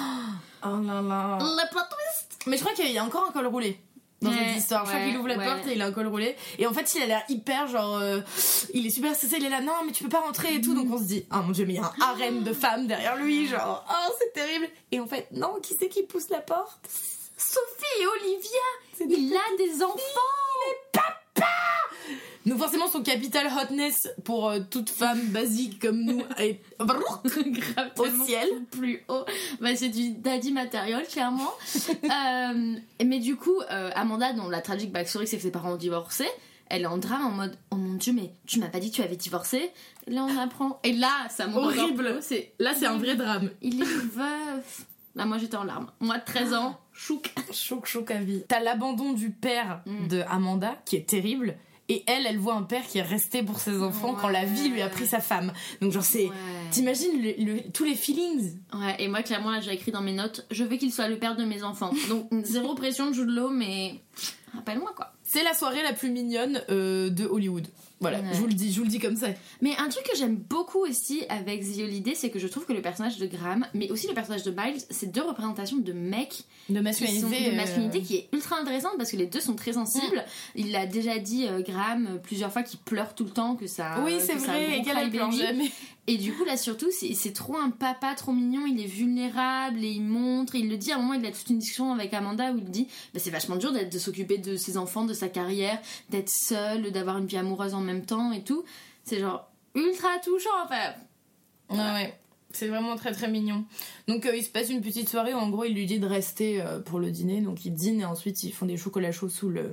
oh là là, le plot twist. Mais je crois qu'il y a encore un col roulé dans ouais, cette histoire. Je ouais, crois qu'il ouvre la ouais. porte et il a un col roulé. Et en fait, il a l'air hyper genre. Euh, il est super stressé, il est là, non, mais tu peux pas rentrer et tout. Donc on se dit, ah oh, mon dieu, mais il y a un harem de femmes derrière lui, genre, oh, c'est terrible. Et en fait, non, qui c'est qui pousse la porte? Sophie et Olivia, il a des enfants. Il est papa. Donc forcément son capital hotness pour euh, toute femme basique comme nous est grave au ciel, plus haut. Bah c'est du daddy matériel clairement. euh, mais du coup, euh, Amanda, dont la tragique backstory c'est que ses parents ont divorcé, elle est en drame en mode oh mon dieu mais tu m'as pas dit que tu avais divorcé. Là on apprend et là ça monte horrible. C'est là c'est un vrai drame. Il est veuf. Là moi j'étais en larmes. Moi de treize ans, chouk chouk chouk à vie. T'as l'abandon du père mm. de Amanda qui est terrible. Et elle, elle voit un père qui est resté pour ses enfants ouais. quand la vie lui a pris sa femme. Donc genre c'est... Ouais. T'imagines le, le, tous les feelings. Ouais, et moi clairement là j'ai écrit dans mes notes, je veux qu'il soit le père de mes enfants. Donc zéro pression de Jude Law, mais rappelle-moi quoi. C'est la soirée la plus mignonne euh, de Hollywood. Voilà, ouais. je vous le dis, je vous le dis comme ça. Mais un truc que j'aime beaucoup aussi avec The Holiday, c'est que je trouve que le personnage de Graham, mais aussi le personnage de Miles, c'est deux représentations de mecs, de masculinité, de masculinité euh... qui est ultra intéressante parce que les deux sont très sensibles. Mmh. Il l'a déjà dit euh, Graham plusieurs fois qu'il pleure tout le temps, que ça. Oui, c'est vrai, et qu'elle pleure jamais. Et du coup là surtout c'est, c'est trop un papa trop mignon, il est vulnérable et il montre, il le dit à un moment, il a toute une discussion avec Amanda où il dit bah, c'est vachement dur d'être, de s'occuper de ses enfants, de sa carrière, d'être seul, d'avoir une vie amoureuse en même temps et tout. C'est genre ultra touchant enfin. Ouais ouais. C'est vraiment très très mignon. Donc euh, il se passe une petite soirée où en gros il lui dit de rester euh, pour le dîner, donc ils dînent et ensuite ils font des chocolats chauds sous le...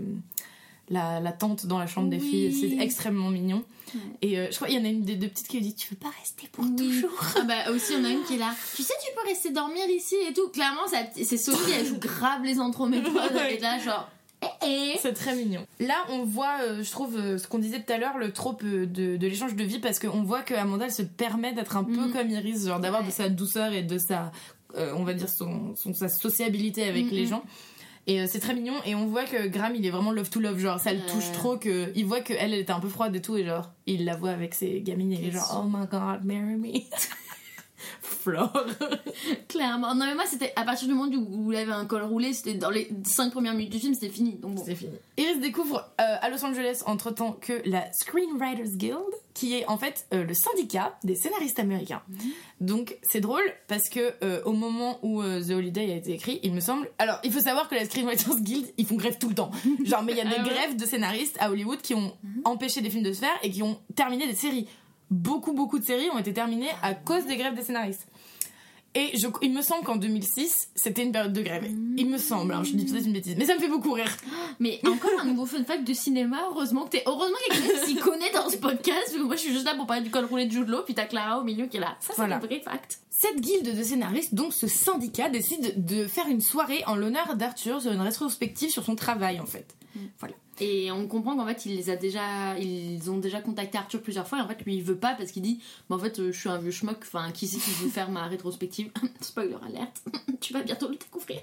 La, la tante dans la chambre oui. des filles, c'est extrêmement mignon. Ouais. Et euh, je crois qu'il y en a une des deux petites qui lui dit tu veux pas rester pour oui. toujours. Ah bah aussi il y en a une qui est là. Tu sais tu peux rester dormir ici et tout. Clairement ça, c'est Sophie, elle joue grave les entremétrodes. Elle est là genre. Eh, eh. C'est très mignon. Là on voit, euh, je trouve euh, ce qu'on disait tout à l'heure, le trope de, de l'échange de vie parce qu'on voit que Amanda elle se permet d'être un mm. peu comme Iris, genre d'avoir ouais. de sa douceur et de sa, euh, on va dire son, son sa sociabilité avec mm-hmm. les gens. Et euh, c'est très mignon et on voit que Graham il est vraiment love to love, genre ça le touche euh... trop que il voit qu'elle elle était un peu froide et tout et genre il la voit avec ses gamines et il est genre oh my god marry me. Flore. Clairement. Non mais moi c'était à partir du moment où il avait un col roulé, c'était dans les cinq premières minutes du film, c'était fini. Donc bon. C'est fini. Iris découvre euh, à Los Angeles entre temps que la Screenwriters Guild, qui est en fait euh, le syndicat des scénaristes américains. Mmh. Donc c'est drôle parce que euh, au moment où euh, The Holiday a été écrit, il me semble. Alors il faut savoir que la Screenwriters Guild ils font grève tout le temps. Genre mais il y a des ah ouais. grèves de scénaristes à Hollywood qui ont mmh. empêché des films de se faire et qui ont terminé des séries. Beaucoup beaucoup de séries ont été terminées à cause des grèves des scénaristes. Et je, il me semble qu'en deux mille six, c'était une période de grève. Il me semble, hein, je dis peut-être une bêtise, mais ça me fait beaucoup rire. Mais encore un nouveau fun fact de cinéma, heureusement que t'es... Heureusement qu'il y a quelqu'un qui s'y connaît dans ce podcast, parce que moi je suis juste là pour parler du col roulé de Jude Law, puis t'as Clara au milieu qui est là. Ça, c'est voilà. Un vrai fact. Cette guilde de scénaristes, donc ce syndicat, décide de faire une soirée en l'honneur d'Arthur sur une rétrospective sur son travail, en fait. Mm. Voilà. Et on comprend qu'en fait, il les a déjà, ils ont déjà contacté Arthur plusieurs fois. Et en fait, lui, il veut pas parce qu'il dit, bah, en fait, je suis un vieux schmuck. Enfin, qui c'est qui veut faire ma rétrospective? Spoiler alerte. Tu vas bientôt le découvrir.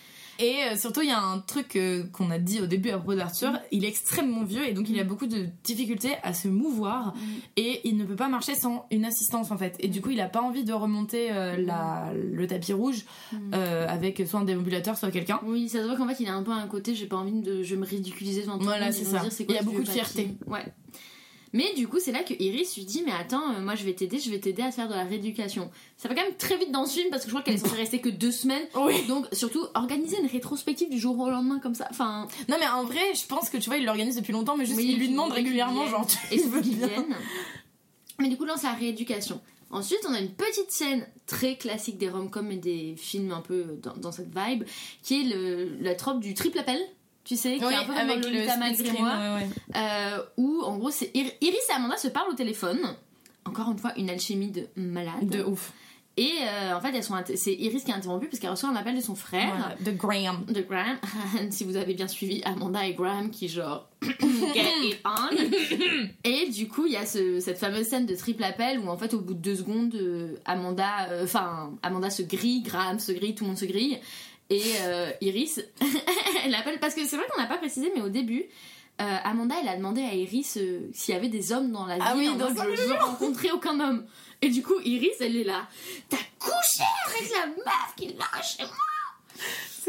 Et euh, surtout, il y a un truc euh, qu'on a dit au début à propos d'Arthur. Mm. Il est extrêmement vieux et donc il a beaucoup de difficultés à se mouvoir. Mm. Et il ne peut pas marcher sans une assistance, en fait. Et du coup, il a pas envie de remonter euh, la, le tapis rouge mm. euh, avec soit un déambulateur, soit quelqu'un. Oui, ça se voit qu'en fait, il a un peu un côté, j'ai pas envie de je vais me ridiculiser devant tout le monde. Voilà, c'est ça. Dire, c'est quoi, il y a beaucoup de fierté. Ouais. Mais du coup, c'est là que Iris lui dit mais attends, euh, moi je vais t'aider, je vais t'aider à te faire de la rééducation. Ça va quand même très vite dans ce film parce que je crois qu'elle est censée rester que deux semaines. Oui. Donc surtout organiser une rétrospective du jour au lendemain comme ça. Enfin. Non mais en vrai, je pense que tu vois, il l'organise depuis longtemps, mais juste oui, il lui demande régulièrement genre. Et c'est qu'il vienne. Mais du coup, lance la rééducation. Ensuite, on a une petite scène très classique des rom-coms et des films un peu dans, dans cette vibe, qui est le, la trope du triple appel. Tu sais, qui oui, est un peu avec comme le Lolita malgré moi, ouais, ouais. Euh, où en gros c'est Ir- Iris et Amanda se parlent au téléphone. Encore une fois, une alchimie de malade. De ouf. Et euh, en fait, elles sont inter- c'est Iris qui est interrompue parce qu'elle reçoit un appel de son frère. Voilà, de Graham. De Graham. Si vous avez bien suivi Amanda et Graham qui genre get it on. Et du coup, il y a ce, cette fameuse scène de triple appel où en fait, au bout de deux secondes, euh, Amanda, enfin euh, Amanda se grille, Graham se grille, tout le monde se grille. Et euh, Iris, elle appelle, parce que c'est vrai qu'on n'a pas précisé, mais au début, euh, Amanda, elle a demandé à Iris euh, s'il y avait des hommes dans la ville. Ah oui, en dans mode, je veux rencontrer aucun homme. Et du coup, Iris, elle est là. T'as couché avec la meuf qui l'a chez moi.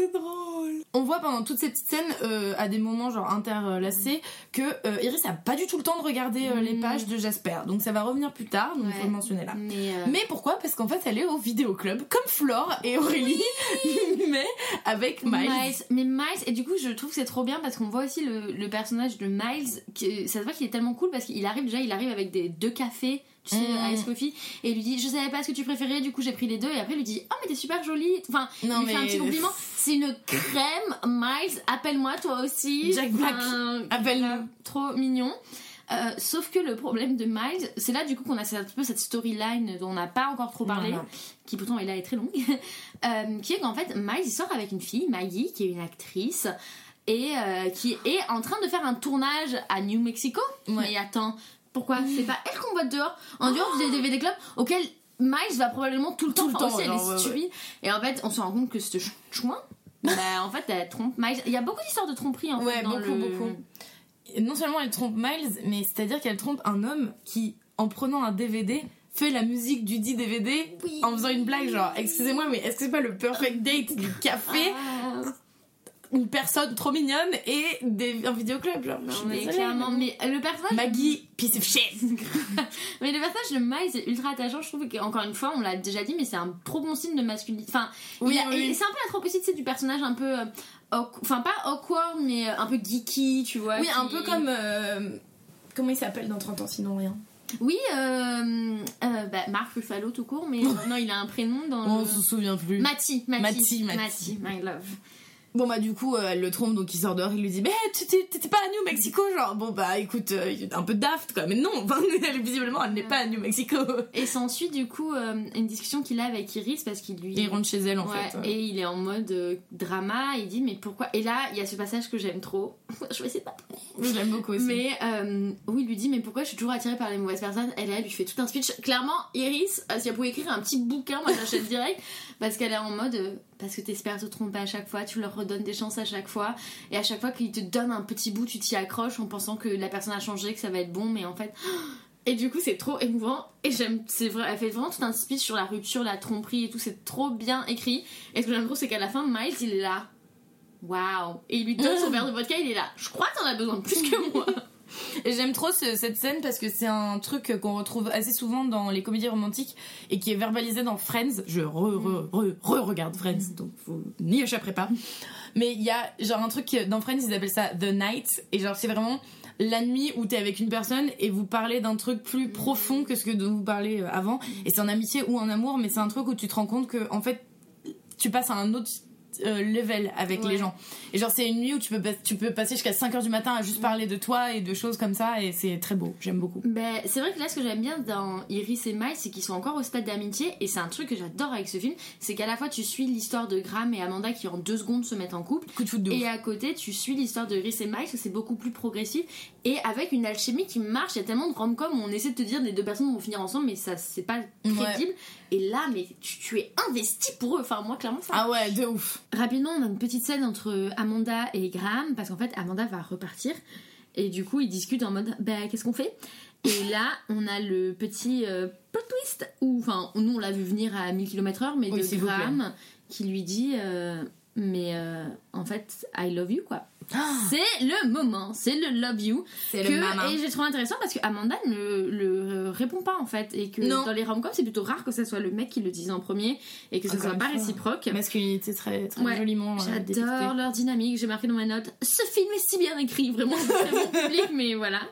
c'est drôle. On voit pendant toute cette scène, euh, à des moments genre interlacés, que euh, Iris a pas du tout le temps de regarder euh, les pages de Jasper. Donc ça va revenir plus tard, donc il Ouais. faut le mentionner là. Mais, euh... Mais pourquoi ? Parce qu'en fait, elle est au vidéoclub, comme Flore et Aurélie, oui mais avec Miles. Miles. Mais Miles, et du coup, je trouve que c'est trop bien parce qu'on voit aussi le, le personnage de Miles, qui, ça se voit qu'il est tellement cool parce qu'il arrive déjà, il arrive avec des deux cafés, tu sais, Mmh. Ice Coffee, et il lui dit, je savais pas ce que tu préférais, du coup j'ai pris les deux, et après il lui dit, oh mais t'es super jolie, enfin, Non, il lui fait mais- un petit compliment, c'est une crème, Miles, appelle-moi toi aussi. Jack Black, Enfin, appelle-nous. trop mignon. Euh, sauf que le problème de Miles, c'est là du coup qu'on a un peu cette storyline dont on n'a pas encore trop parlé, Voilà. qui pourtant est là et très longue, euh, qui est qu'en fait Miles il sort avec une fille, Maggie, qui est une actrice, et euh, qui est en train de faire un tournage à New Mexico. Ouais. Mais attends, pourquoi c'est pas elle qu'on voit dehors, en dehors du D V D Club, auquel Miles va probablement tout le temps, Tout le enfin, temps, aussi, elle genre, est ouais, stupide. Et en fait, on se rend compte que ce ch- chouin, bah, en fait, elle trompe Miles. Il y a beaucoup d'histoires de tromperie en Ouais, fait. Dans beaucoup, le... beaucoup. Non seulement elle trompe Miles, mais c'est-à-dire qu'elle trompe un homme qui, en prenant un D V D, fait la musique du dit D V D Oui. en faisant une blague genre excusez-moi mais est-ce que c'est pas le perfect date du café, Ah. une personne trop mignonne et des, un vidéoclub genre je Non, suis mais désolée. clairement, mais le personnage. Maggie piece of shit. Mais le personnage de Miles est ultra attachant, je trouve qu'encore une fois, on l'a déjà dit, mais c'est un trop bon signe de masculinité. Enfin, Oui, il a- oui, oui. et c'est un peu la trop possible, c'est du personnage un peu. euh, awk- Enfin, pas awkward, mais euh, un peu geeky, tu vois. Oui, qui- un peu comme euh, comment il s'appelle dans trente ans sinon rien. Oui, euh, euh, bah, Mark Ruffalo tout court, mais non, il a un prénom dans. On le... se souvient plus. Matty, Matty, Matty, Matty. my love. Bon bah du coup euh, elle le trompe donc il sort dehors, il lui dit mais tu t'es- t'étais pas à New Mexico genre bon bah écoute euh, un peu daft quoi mais non enfin, elle, visiblement elle n'est pas à New Mexico. Et s'ensuit du coup euh, une discussion qu'il a avec Iris parce qu'il lui. Et il rentre chez elle en Ouais, fait. et il est en mode euh, drama, il dit mais pourquoi. Et là il y a ce passage que j'aime trop, je vais essayer de pas. Je l'aime beaucoup aussi. Mais euh, où il lui dit mais pourquoi je suis toujours attirée par les mauvaises personnes. Elle, elle lui fait tout un speech. Clairement Iris, euh, si elle pouvait écrire un petit bouquin, moi j'achète direct parce qu'elle est en mode euh, parce que t'espères te tromper à chaque fois, tu leur redonnes des chances à chaque fois, et à chaque fois qu'ils te donnent un petit bout tu t'y accroches en pensant que la personne a changé, que ça va être bon, mais en fait. Et du coup c'est trop émouvant et j'aime, c'est vrai, elle fait vraiment tout un speech sur la rupture, la tromperie et tout, c'est trop bien écrit. Et ce que j'aime trop c'est qu'à la fin Miles il est là, waouh, et il lui donne son verre de vodka, il est là, je crois que t'en as besoin de plus que moi. Et j'aime trop ce- cette scène parce que c'est un truc qu'on retrouve assez souvent dans les comédies romantiques et qui est verbalisé dans Friends. Je re, re, re, re regarde Friends, donc vous n'y échapperez pas. Mais il y a genre un truc que- dans Friends ils appellent ça The Night, et genre c'est vraiment la nuit où t'es avec une personne et vous parlez d'un truc plus profond que ce que dont vous parlez avant, et c'est en amitié ou en amour, mais c'est un truc où tu te rends compte que en fait tu passes à un autre euh, level avec Ouais. les gens, et genre c'est une nuit où tu peux, pas- tu peux passer jusqu'à cinq heures du matin à juste parler de toi et de choses comme ça, et c'est très beau, j'aime beaucoup. Ben, c'est vrai que là, ce que j'aime bien dans Iris et Miles, c'est qu'ils sont encore au stade d'amitié, et c'est un truc que j'adore avec ce film, c'est qu'à la fois tu suis l'histoire de Graham et Amanda qui en deux secondes se mettent en couple, Coup de foot de ouf. et à côté tu suis l'histoire de Iris et Miles où c'est beaucoup plus progressif, et avec une alchimie qui marche. Il y a tellement de rom-com où on essaie de te dire les deux personnes vont finir ensemble, mais ça c'est pas crédible. Et là, mais tu, tu es investi pour eux, enfin moi clairement ça. Ah ouais, de ouf. Rapidement, on a une petite scène entre Amanda et Graham, parce qu'en fait, Amanda va repartir. Et du coup, ils discutent en mode, bah, qu'est-ce qu'on fait ? Et là, on a le petit euh, plot twist, où, enfin, nous, on l'a vu venir à mille kilomètres heure, mais Oui, de s'il vous plaît. Graham, qui lui dit, euh, mais euh, en fait, I love you, quoi. C'est le moment, c'est le love you. C'est Que- le maman. Et j'ai trouvé intéressant parce que Amanda ne le répond pas, en fait. Et que Non. dans les rom-coms, c'est plutôt rare que ce soit le mec qui le dise en premier, et que ce Encore soit une pas fois. réciproque. Masculinité très, très Ouais. joliment euh, dépictée. J'adore leur dynamique, j'ai marqué dans ma note ce film est si bien écrit, vraiment très bon public, mais voilà.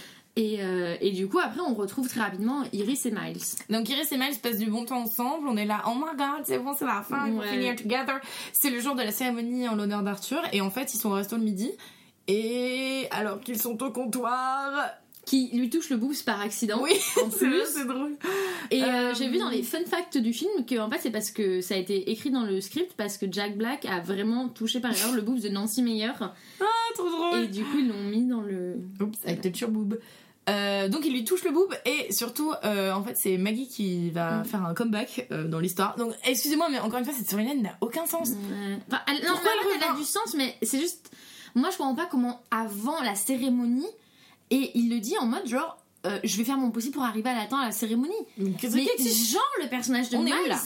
Et, euh, et du coup après on retrouve très rapidement Iris et Miles. Donc Iris et Miles passent du bon temps ensemble, on est là, oh my god, c'est bon, c'est la fin, ils vont Ouais. finir together. C'est le jour de la cérémonie en l'honneur d'Arthur, et en fait ils sont au resto le midi, et alors qu'ils sont au comptoir... Qui lui touche le boobs par accident. Oui, en c'est plus. c'est drôle. Et euh, Euh, j'ai vu dans les fun facts du film que en fait c'est parce que ça a été écrit dans le script parce que Jack Black a vraiment touché par erreur le boobs de Nancy Meyer. Ah, trop drôle. Et du coup ils l'ont mis dans le... Oups, avec le boob. Euh, donc il lui touche le boob, et surtout euh, en fait c'est Maggie qui va Mm. faire un comeback euh, dans l'histoire. Donc excusez-moi mais encore une fois cette storyline n'a aucun sens. Ouais. Enfin, elle, non, Pourquoi mais en elle fait, elle a revient du sens, mais c'est juste. Moi, je comprends pas comment, avant la cérémonie, et il le dit en mode genre, euh, je vais faire mon possible pour arriver à la temps à la cérémonie. Mais qu'est-ce Mais que c'est genre, le personnage de On est où, Miles, là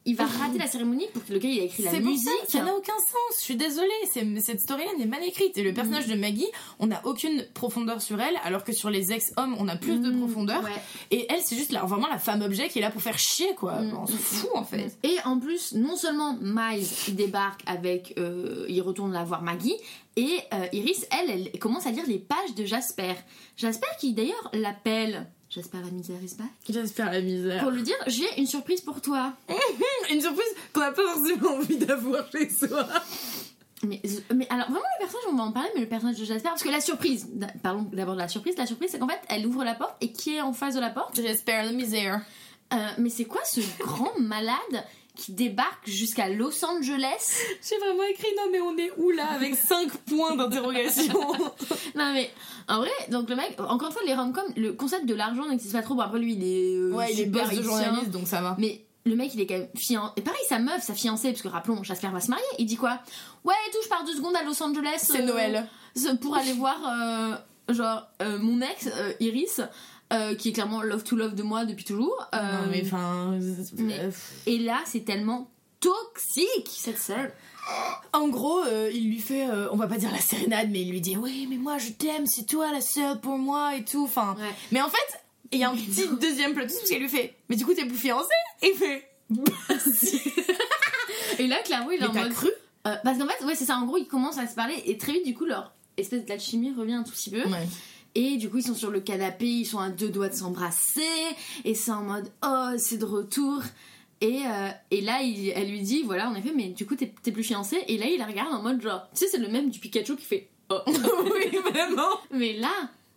il va rater la cérémonie pour lequel il a écrit la c'est musique. Pour ça, ça n'a aucun sens. Je suis désolée. C'est, cette storyline est mal écrite. Et le personnage mmh. de Maggie, on n'a aucune profondeur sur elle, alors que sur les ex-hommes, on a plus mmh. de profondeur. Ouais. Et elle, c'est juste là, vraiment la femme objet qui est là pour faire chier, quoi. Mmh. On se fout, en fait. Et en plus, non seulement Miles, il débarque avec, euh, il retourne la voir Maggie. Et euh, Iris, elle, elle commence à lire les pages de Jasper. Jasper qui d'ailleurs l'appelle... Jasper la misère is back. Jasper la misère. Pour lui dire, j'ai une surprise pour toi. Une surprise qu'on n'a pas forcément envie d'avoir chez soi. Mais, mais alors, vraiment, le personnage, on va en parler, mais le personnage de Jasper, parce que la surprise, parlons d'abord de la surprise, la surprise, c'est qu'en fait, elle ouvre la porte, et qui est en face de la porte? Jasper la misère. Euh, mais c'est quoi ce grand malade qui débarque jusqu'à Los Angeles? J'ai vraiment écrit non mais on est où là avec cinq points d'interrogation. Non mais en vrai, donc le mec, encore une fois les rom-coms, le concept de l'argent n'existe pas trop. Bon après lui il est euh, ouais il est boss de journaliste donc ça va. Mais le mec il est quand même fiancé. Et pareil sa meuf, sa fiancée, parce que rappelons Jasper va se marier. Il dit quoi? Ouais et tout, je pars deux secondes à Los Angeles. C'est euh, Noël. Pour aller voir euh, genre euh, mon ex euh, Iris. Euh, qui est clairement love to love de moi depuis toujours. Euh, non mais enfin. Et là, c'est tellement toxique cette scène. En gros, euh, il lui fait, euh, on va pas dire la sérénade, mais il lui dit oui, mais moi je t'aime, c'est toi la seule pour moi et tout. Enfin, ouais. Mais en fait, il y a un petit deuxième plot twist parce qu'elle lui fait, mais du coup t'es plus fiancée? Et il fait. Et là, clairement, il est en t'as mode. cru euh, Parce qu'en fait, ouais, c'est ça. En gros, ils commencent à se parler et très vite, du coup, leur espèce d'alchimie revient un tout petit peu. Ouais. Et du coup, ils sont sur le canapé, ils sont à deux doigts de s'embrasser, et c'est en mode oh, c'est de retour. Et, euh, et là, il, elle lui dit voilà, en effet, mais du coup, t'es, t'es plus fiancée. Et là, il la regarde en mode genre, tu sais, c'est le même du Pikachu qui fait oh. Oui, vraiment. Mais là,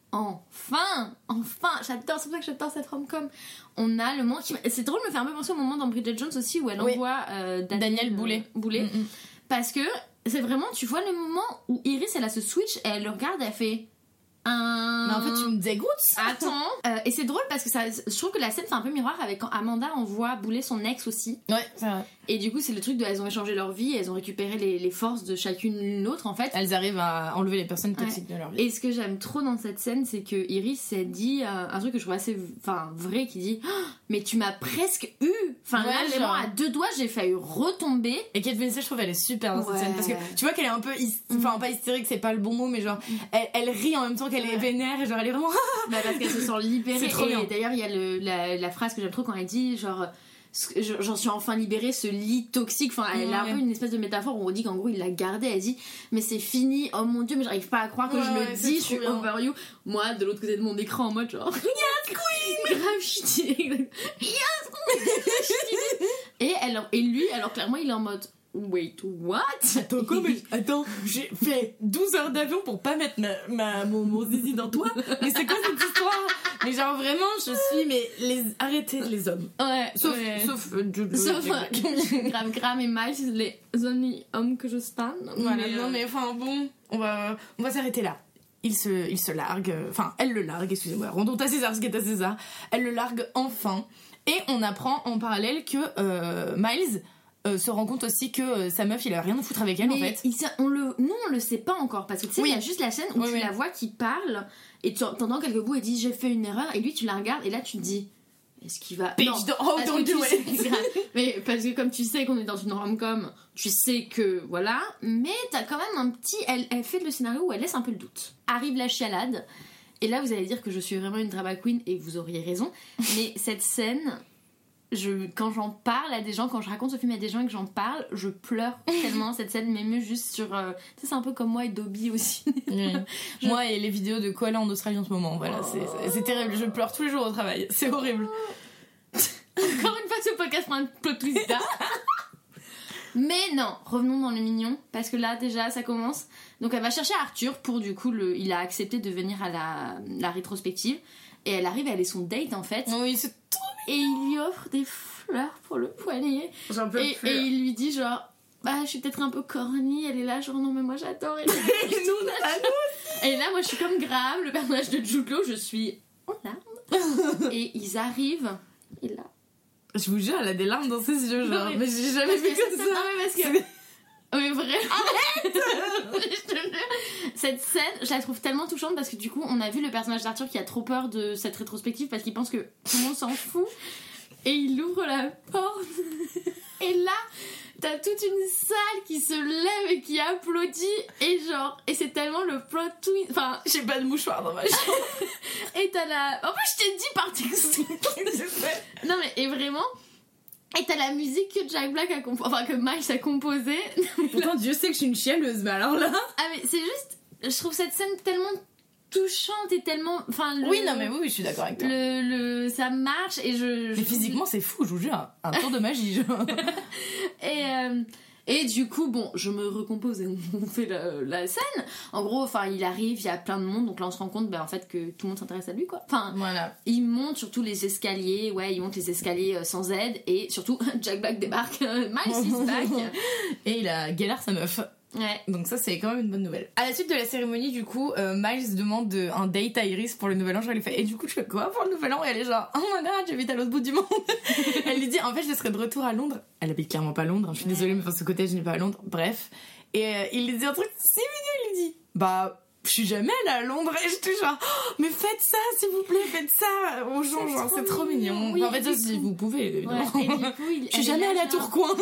enfin, enfin, j'adore, c'est pour ça que j'adore cette rom-com. On a le moment qui. C'est drôle de me faire un peu penser au moment dans Bridget Jones aussi où elle oui. envoie euh, Daniel, Daniel Boulet. Euh, Boulet mm-hmm. Parce que c'est vraiment, tu vois le moment où Iris, elle a ce switch, et elle le regarde, et elle fait. Un... Mais en fait, tu me dégoûtes. Attends. euh, et c'est drôle parce que ça, je trouve que la scène fait un peu miroir avec quand Amanda envoie bouler son ex aussi. Ouais, c'est vrai. Et du coup, c'est le truc de elles ont échangé leur vie, elles ont récupéré les, les forces de chacune l'une l'autre en fait. Elles arrivent à enlever les personnes toxiques ouais. de leur vie. Et ce que j'aime trop dans cette scène, c'est que Iris elle dit euh, un truc que je trouve assez enfin, vrai qui dit oh, mais tu m'as presque eu. Enfin, ouais, là, genre... vraiment, à deux doigts, j'ai failli retomber. Et Kate Winslet, je trouve elle est super dans ouais. cette scène parce que tu vois qu'elle est un peu hy... enfin, pas hystérique, c'est pas le bon mot, mais genre mm. elle, elle rit en même temps qu'elle ouais. est vénère et genre elle est vraiment bah parce qu'elle se sent libérée. C'est trop et bien. D'ailleurs, il y a le, la, la phrase que j'aime trop quand elle dit genre j'en suis enfin libérée, ce lit toxique. Enfin, elle ouais. a un peu une espèce de métaphore où on dit qu'en gros il l'a gardé. Elle dit mais c'est fini, oh mon dieu, mais j'arrive pas à croire que ouais, je le ouais, dis, je suis bien. Over you. Moi de l'autre côté de mon écran en mode genre yes queen, grave shitty, yes queen. Et elle et lui alors clairement il est en mode wait what? Attends quoi mais attends j'ai fait douze heures d'avion pour pas mettre ma, ma mon, mon zizi dans toi. Mais c'est quoi cette histoire? Mais genre vraiment je suis mais les arrêtez les hommes. Ouais. Sauf ouais. sauf euh, sauf euh, Graham Graham et Miles les only hommes que je stan. Voilà mais, non euh... mais enfin bon on va on va s'arrêter là. Il se il se largue enfin elle le largue excusez-moi rendons à César ce qui est à César. Elle le largue enfin et on apprend en parallèle que euh, Miles Euh, se rend compte aussi que euh, sa meuf il a rien à foutre avec elle mais en fait. Il, on le, nous on le sait pas encore parce que tu sais il oui. y a juste la scène où oui, tu oui. la vois qui parle et tu entends quelques bouts et dit j'ai fait une erreur et lui tu la regardes et là tu te dis est-ce qu'il va Bitch, non oh, don't do it. Mais parce que comme tu sais qu'on est dans une rom-com tu sais que voilà mais t'as quand même un petit elle, elle fait le scénario où elle laisse un peu le doute. Arrive la chialade et là vous allez dire que je suis vraiment une drama queen et vous auriez raison mais cette scène Je, quand j'en parle à des gens, quand je raconte ce film à des gens et que j'en parle, je pleure tellement cette scène, m'émeut juste sur. Euh, tu sais, c'est un peu comme moi et Dobby aussi. Oui. je... Moi et les vidéos de koala en Australie en ce moment, voilà, oh. c'est, c'est, c'est terrible. Je pleure tous les jours au travail, c'est horrible. Encore une fois, ce podcast prend un plot twist là. Mais non, revenons dans le mignon, parce que là déjà ça commence. Donc elle va chercher Arthur pour du coup, le, il a accepté de venir à la, la rétrospective. Et elle arrive, elle est son date en fait. Oui, c'est trop et il lui offre des fleurs pour le poignet. J'en peux et, plus. Et il lui dit genre bah je suis peut-être un peu corny. Elle est là genre non mais moi j'adore. Et, nous, et là moi je suis comme Graham, le personnage de Jude Law, je suis en larmes. Et ils arrivent et là je vous jure elle a des larmes dans ses yeux genre mais, mais j'ai jamais vu comme ça. Non mais parce que c'est... mais vraiment arrête. Cette scène je la trouve tellement touchante parce que du coup on a vu le personnage d'Arthur qui a trop peur de cette rétrospective parce qu'il pense que tout le monde s'en fout et il ouvre la porte et là t'as toute une salle qui se lève et qui applaudit et genre et c'est tellement le plot twist, enfin J'ai pas de mouchoir dans ma chambre. et t'as la en plus je t'ai dit par texto non mais et vraiment et t'as la musique que Jack Black a composée, enfin que Miles a composée. Pourtant Dieu sait que je suis une chialeuse, mais alors là ah mais c'est juste je trouve cette scène tellement touchante et tellement enfin le, oui non mais oui, oui je suis d'accord avec toi le, le ça marche et je, je mais physiquement c'est fou, je vous jure, un tour de magie genre. et euh, et du coup bon je me recompose et on fait la, la scène en gros enfin il arrive il y a plein de monde donc là on se rend compte ben en fait que tout le monde s'intéresse à lui quoi enfin voilà il monte surtout les escaliers ouais il monte les escaliers euh, sans aide et surtout Jack Black débarque Miles is back et il a galère sa meuf. Ouais. Donc ça c'est quand même une bonne nouvelle. À la suite de la cérémonie du coup, euh, Miles demande un date à Iris pour le nouvel an. Je lui fais et du coup tu fais quoi pour le nouvel an? Et elle est genre oh my god j'habite à l'autre bout du monde. Elle lui dit en fait je serai de retour à Londres. Elle habite clairement pas à Londres. Je suis ouais. désolée mais enfin ce côté je n'ai pas à Londres. Bref. Et euh, il lui dit un truc si mignon. Il lui dit bah je suis jamais allée à Londres et je suis genre oh, mais faites ça s'il vous plaît faites ça aux gens c'est genre trop c'est trop mignon. mignon. Oui, enfin, en fait si vous pouvez évidemment. Ouais, et du coup, il, je suis jamais allée à Tourcoing.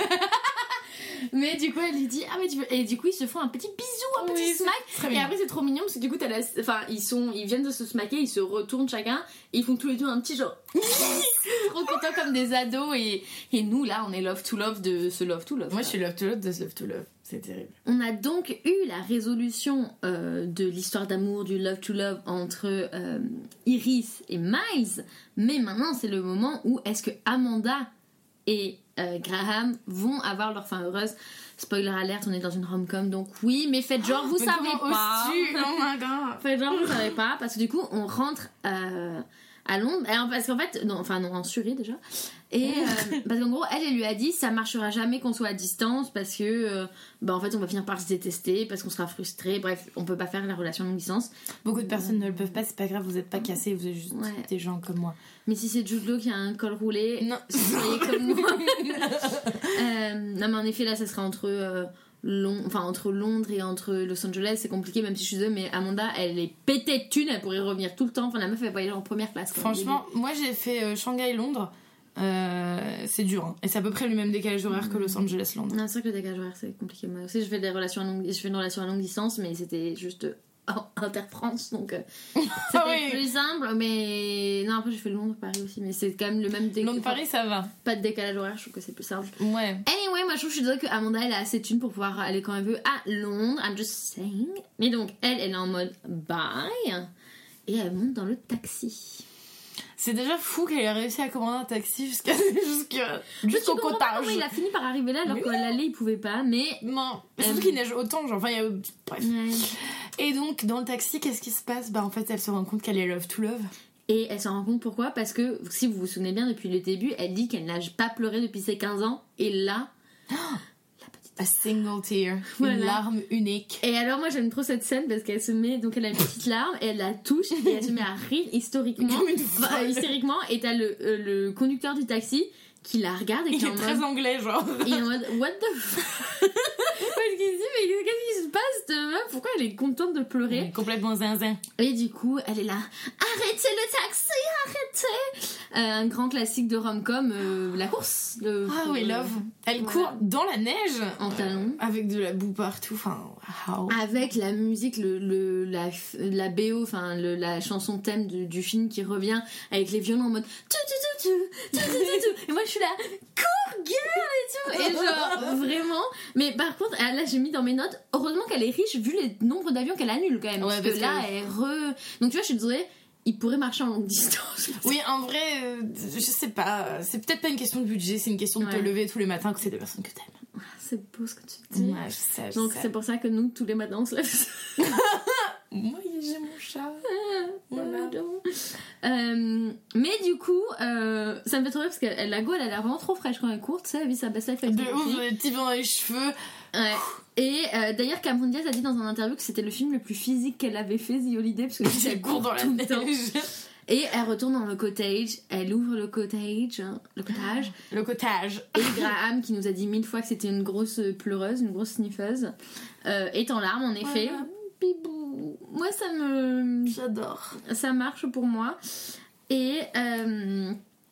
Mais du coup elle lui dit ah mais tu veux et du coup ils se font un petit bisou un oui, petit smack et après c'est trop mignon parce que du coup t'as la enfin ils sont ils viennent de se smacker ils se retournent chacun et ils font tous les deux un petit genre trop contents comme des ados et et nous là on est love to love de ce love to love moi je suis love to love de ce love to love c'est terrible. On a donc eu la résolution euh, de l'histoire d'amour du love to love entre euh, Iris et Miles mais maintenant c'est le moment où est-ce que Amanda et euh, Graham vont avoir leur fin heureuse. Spoiler alert, on est dans une rom-com, donc oui, mais faites genre vous mais savez pas. Oh my god. Faites genre vous savez pas, parce que du coup on rentre euh, à Londres, alors, parce qu'en fait, non, enfin non, en Surrey déjà. Et euh, parce qu'en gros, elle, elle lui a dit ça marchera jamais qu'on soit à distance parce que euh, bah en fait on va finir par se détester parce qu'on sera frustrés. Bref, on peut pas faire la relation longue distance. Beaucoup de personnes ne le peuvent pas, c'est pas grave, vous êtes pas cassés, vous êtes juste ouais. des gens comme moi. Mais si c'est Jude Law qui a un col roulé, non, soyez comme moi. euh, non mais en effet là, ça sera entre euh, Long... enfin entre Londres et entre Los Angeles, c'est compliqué même si je suis désolée, mais Amanda elle est pétée de thunes, elle pourrait revenir tout le temps. Enfin la meuf elle voyage en première classe. Quoi, franchement, moi j'ai fait euh, Shanghai-Londres. Euh, c'est dur hein. Et c'est à peu près le même décalage horaire que Los Angeles Londres. Non c'est vrai que le décalage horaire c'est compliqué. Moi aussi je fais des relations à longue, je fais une relation à longue distance mais c'était juste oh, Inter-France donc euh, c'était oui. plus simple mais non après j'ai fait Londres-Paris aussi mais c'est quand même le même décalage. Londres-Paris ça va. Pas de décalage horaire, je trouve que c'est plus simple. Ouais. Anyway moi je trouve je suis désolée que Amanda elle a assez de thunes pour pouvoir aller quand elle veut à Londres. I'm just saying. Mais donc elle elle est en mode bye et elle monte dans le taxi. C'est déjà fou qu'elle ait réussi à commander un taxi jusqu'à, jusqu'à, jusqu'au cottage. Oui, il a fini par arriver là alors qu'à l'aller il pouvait pas, mais. Non, euh... surtout qu'il neige autant, genre, enfin, il y a. Bref. Ouais. Et donc, dans le taxi, qu'est-ce qui se passe? Bah, en fait, elle se rend compte qu'elle est love to love. Et elle s'en rend compte pourquoi? Parce que, si vous vous souvenez bien, depuis le début, elle dit qu'elle n'a pas pleuré depuis ses quinze ans, et là. Oh A single tear, voilà. Une larme unique. Et alors moi j'aime trop cette scène parce qu'elle se met, donc elle a une petite larme et elle la touche et elle se met à rire historiquement, bah, hystériquement et t'as le, euh, le conducteur du taxi qui la regarde et qui est en très mode, anglais genre. Et en mode what the fuck. Parce qu'il se dit mais qu'est-ce qui se passe cette meuf, pourquoi elle est contente de pleurer? Elle est complètement zinzin. Et du coup elle est là, arrêtez le taxi, arrêtez. Euh, un grand classique de rom-com, euh, la course. Le, ah oui, love. Elle voilà. Court dans la neige en talons avec de la boue partout, enfin wow. Avec la musique, le, le la la B O, enfin la chanson thème du, du film qui revient avec les violons en mode tu tu tu tu tu tu tu et moi je suis là cours girl et tout et genre vraiment. Mais par contre là j'ai mis dans mes notes heureusement qu'elle est riche vu les nombres d'avions qu'elle annule quand même ouais, parce, parce que, que là elle est re donc tu vois je suis désolée. Il pourrait marcher en longue distance. Oui, en vrai, euh, je sais pas. C'est peut-être pas une question de budget, c'est une question de ouais. te lever tous les matins que c'est des personnes que t'aimes. C'est beau ce que tu dis. Ouais, je sais, je Donc sais. C'est pour ça que nous, tous les matins, on se lève. Moi, j'ai mon chat. Voilà. Euh, mais du coup, euh, ça me fait trop rire parce que la go, elle a l'air vraiment trop fraîche quand elle court. Tu sais, elle vit sa best life avec de ouf, des petits vents dans les cheveux. Ouais. Et euh, d'ailleurs, Cameron Diaz a dit dans un interview que c'était le film le plus physique qu'elle avait fait, The Holiday, parce que elle court dans tout le temps. Et elle retourne dans le cottage, elle ouvre le cottage, hein, le cottage. Le cottage. Et Graham, qui nous a dit mille fois que c'était une grosse pleureuse, une grosse sniffeuse, euh, est en larmes en effet. Voilà. Bibou. Moi, ça me. J'adore. Ça marche pour moi. Et. Euh...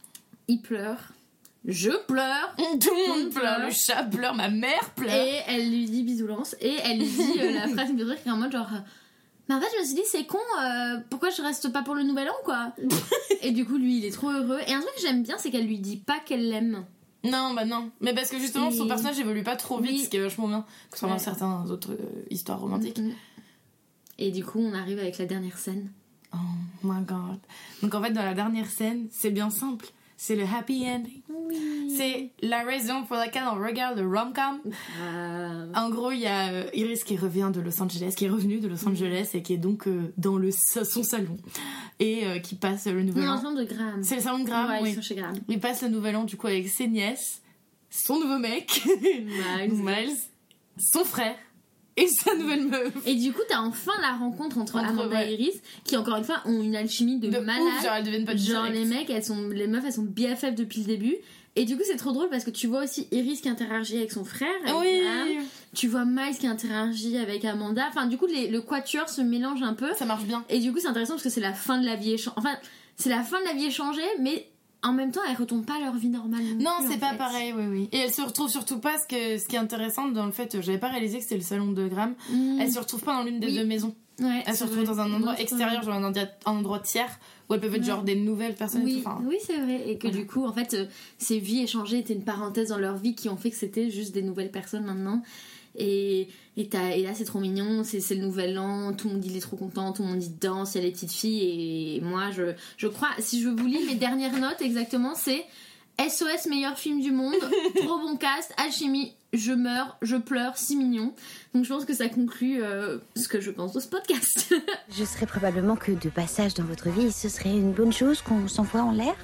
il pleure. Je pleure. Tout le monde pleure. Le chat pleure. Ma mère pleure. Et elle lui dit bisous Laurence. Et elle lui dit euh, la phrase qui me fait rire, qui est en mode genre... Mais en fait, je me suis dit, c'est con, euh, pourquoi je reste pas pour le nouvel an, quoi. Et du coup, lui, il est trop heureux. Et un truc que j'aime bien, c'est qu'elle lui dit pas qu'elle l'aime. Non, bah non. Mais parce que justement, et... son personnage évolue pas trop vite, oui. Ce qui est vachement bien. Contrairement ouais. à certaines autres euh, histoires romantiques. Mm-hmm. Et du coup, on arrive avec la dernière scène. Oh my god. Donc en fait, dans la dernière scène, c'est bien simple. C'est le happy ending. Oui. C'est la raison pour laquelle on regarde le rom-com. Euh... En gros, il y a euh, Iris qui revient de Los Angeles, qui est revenue de Los Angeles et qui est donc euh, dans le, son salon et euh, qui passe le nouvel non, an. Le salon de Graham. C'est le salon de Graham, ouais, oui. Ils sont chez Graham. Il passe le nouvel an du coup avec ses nièces, son nouveau mec, Miles, Miles son frère. Et sa nouvelle meuf. Et du coup, t'as enfin la rencontre entre, entre Amanda ouais. et Iris, qui encore une fois ont une alchimie de, de malade. Ouf, genre elles deviennent pas genre direct. les mecs, elles sont, les meufs, elles sont B F F depuis le début. Et du coup, c'est trop drôle parce que tu vois aussi Iris qui interagit avec son frère. Avec oui. Graham. Tu vois Miles qui interagit avec Amanda. Enfin, du coup, les, le quatuor se mélange un peu. Ça marche bien. Et du coup, c'est intéressant parce que c'est la fin de la vie échangée. Enfin, c'est la fin de la vie échangée, mais en même temps, elles retournent pas à leur vie normale. Non, plus, c'est pas fait. pareil, oui, oui. Et elles se retrouvent surtout pas, ce, que, ce qui est intéressant dans le fait, j'avais pas réalisé que c'était le salon de Graham, mmh. elles se retrouvent pas dans l'une des oui. deux maisons. Ouais, elles se retrouvent dans un endroit extérieur, genre un endroit, un endroit tiers, où elles peuvent être ouais. genre des nouvelles personnes. Oui, et tout, enfin... oui c'est vrai. Et que voilà. Du coup, en fait, euh, ces vies échangées étaient une parenthèse dans leur vie qui ont fait que c'était juste des nouvelles personnes maintenant. Et, et, et là, c'est trop mignon, c'est, c'est le nouvel an, tout le monde il est trop content, tout le monde il danse, il y a les petites filles. Et moi, je, je crois, si je vous lis mes dernières notes exactement, c'est S O S meilleur film du monde, trop bon cast, alchimie, je meurs, je pleure, si mignon. Donc je pense que ça conclut euh, ce que je pense de ce podcast. Je serais probablement que de passage dans votre vie, ce serait une bonne chose qu'on s'envoie en l'air.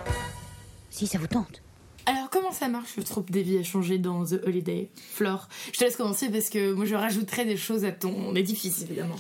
Si ça vous tente. Alors comment ça marche le trope des vies échangées dans The Holiday, Flore? Je te laisse commencer parce que moi je rajouterai des choses à ton édifice évidemment.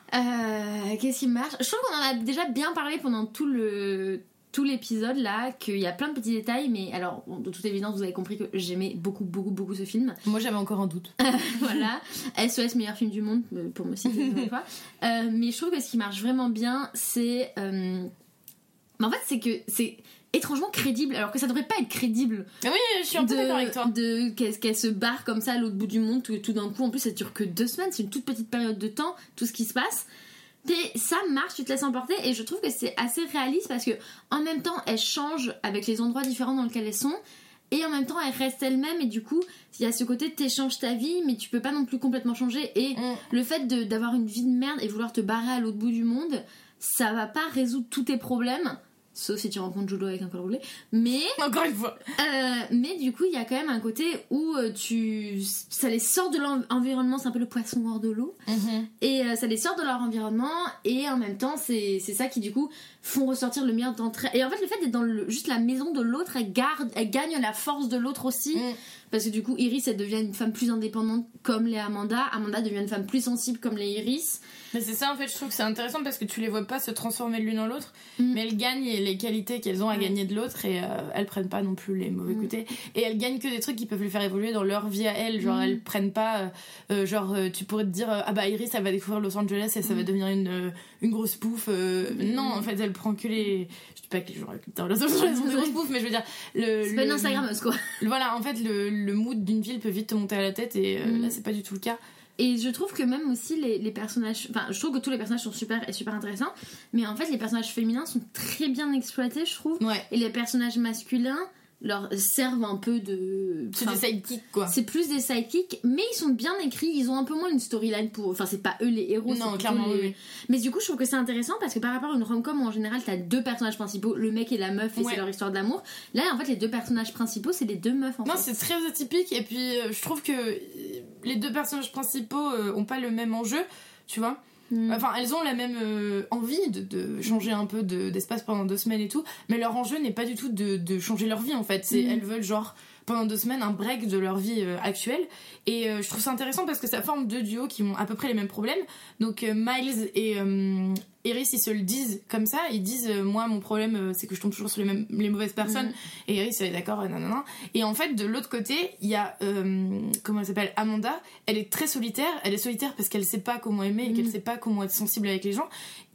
Euh, qu'est-ce qui marche? Je trouve qu'on en a déjà bien parlé pendant tout le... tout l'épisode là, qu'il y a plein de petits détails, mais alors bon, de toute évidence vous avez compris que j'aimais beaucoup beaucoup beaucoup ce film. Moi j'avais encore un doute. Voilà, S O S meilleur film du monde pour me citer une fois. Euh, mais je trouve que ce qui marche vraiment bien c'est euh... mais en fait c'est que c'est étrangement crédible alors que ça devrait pas être crédible. Oui, je suis un peu de, d'accord avec toi. De qu'elle, qu'elle se barre comme ça à l'autre bout du monde tout, tout d'un coup. En plus ça dure que deux semaines, c'est une toute petite période de temps tout ce qui se passe. Et ça marche, tu te laisses emporter et je trouve que c'est assez réaliste parce que en même temps elles changent avec les endroits différents dans lesquels elles sont et en même temps elles restent elles-mêmes et du coup il y a ce côté t'échanges ta vie mais tu peux pas non plus complètement changer et mm. le fait de, d'avoir une vie de merde et vouloir te barrer à l'autre bout du monde ça va pas résoudre tous tes problèmes sauf si tu rencontres Judo avec un col roulé mais encore une fois euh, mais du coup il y a quand même un côté où euh, tu ça les sort de l'environnement, c'est un peu le poisson hors de l'eau mm-hmm. et euh, ça les sort de leur environnement et en même temps c'est, c'est ça qui du coup font ressortir le meilleur d'entre elles et en fait le fait d'être dans le, juste la maison de l'autre elle, garde, elle gagne la force de l'autre aussi mm. parce que du coup Iris elle devient une femme plus indépendante comme les Amanda Amanda devient une femme plus sensible comme les Iris. Mais c'est ça en fait, je trouve que c'est intéressant parce que tu les vois pas se transformer l'une en l'autre mm. mais elles gagnent les qualités qu'elles ont à mm. gagner de l'autre et euh, elles prennent pas non plus les mauvais mm. côtés et elles gagnent que des trucs qui peuvent les faire évoluer dans leur vie à elles, genre mm. elles prennent pas euh, euh, genre euh, tu pourrais te dire euh, ah bah Iris elle va découvrir Los Angeles et ça mm. va devenir une, euh, une grosse pouffe euh, mm. non en fait elle prend que les je dis pas que les gens dans Los Angeles sont des grosses poufs mais je veux dire le, c'est le, pas une Instagrammeuse quoi. Voilà en fait le, le mood d'une ville peut vite te monter à la tête et euh, mm. là c'est pas du tout le cas. Et je trouve que même aussi les, les personnages... Enfin, je trouve que tous les personnages sont super et super intéressants. Mais en fait, les personnages féminins sont très bien exploités, je trouve. Ouais. Et les personnages masculins leur servent un peu de... C'est des sidekicks, quoi. C'est plus des sidekicks, mais ils sont bien écrits. Ils ont un peu moins une storyline pour... Enfin, c'est pas eux les héros. Non, clairement, les... oui. Mais du coup, je trouve que c'est intéressant parce que par rapport à une rom-com où en général, t'as deux personnages principaux, le mec et la meuf, et ouais. c'est leur histoire d'amour. Là, en fait, les deux personnages principaux, c'est les deux meufs, en non, fait. Non, c'est très atypique. Et puis, euh, je trouve que les deux personnages principaux euh, ont pas le même enjeu, tu vois. Mm. Enfin, elles ont la même euh, envie de, de changer un peu de, d'espace pendant deux semaines et tout, mais leur enjeu n'est pas du tout de, de changer leur vie en fait. C'est, mm. Elles veulent genre pendant deux semaines un break de leur vie euh, actuelle et euh, je trouve ça intéressant parce que ça forme deux duos qui ont à peu près les mêmes problèmes. Donc euh, Miles et euh, Iris ils se le disent comme ça, ils disent euh, moi mon problème euh, c'est que je tombe toujours sur les, mêmes, les mauvaises personnes mm. et Iris elle est d'accord euh, nanana. Et en fait de l'autre côté il y a euh, comment elle s'appelle Amanda, elle est très solitaire, elle est solitaire parce qu'elle sait pas comment aimer et mm. qu'elle sait pas comment être sensible avec les gens et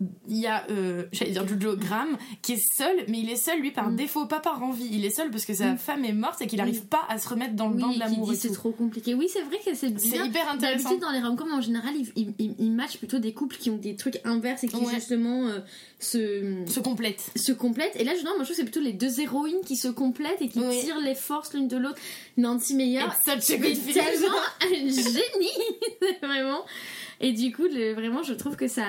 il y a, euh, j'allais dire Jojo Graham, qui est seul, mais il est seul lui par mm. défaut, pas par envie. Il est seul parce que sa mm. femme est morte et qu'il n'arrive mm. pas à se remettre dans le oui, bain de l'amour. Oui, c'est tout. trop compliqué. Oui, c'est vrai que c'est bien. C'est hyper intéressant. D'habitude, dans les rom-coms, en général, ils, ils, ils, ils matchent plutôt des couples qui ont des trucs inverses et qui ouais. justement euh, se... se complètent. Se complètent. Et là, je, non, moi, je trouve que c'est plutôt les deux héroïnes qui se complètent et qui oui. tirent les forces l'une de l'autre. Nancy Meyer est tellement un génie. Vraiment. Et du coup, le, vraiment, je trouve que ça,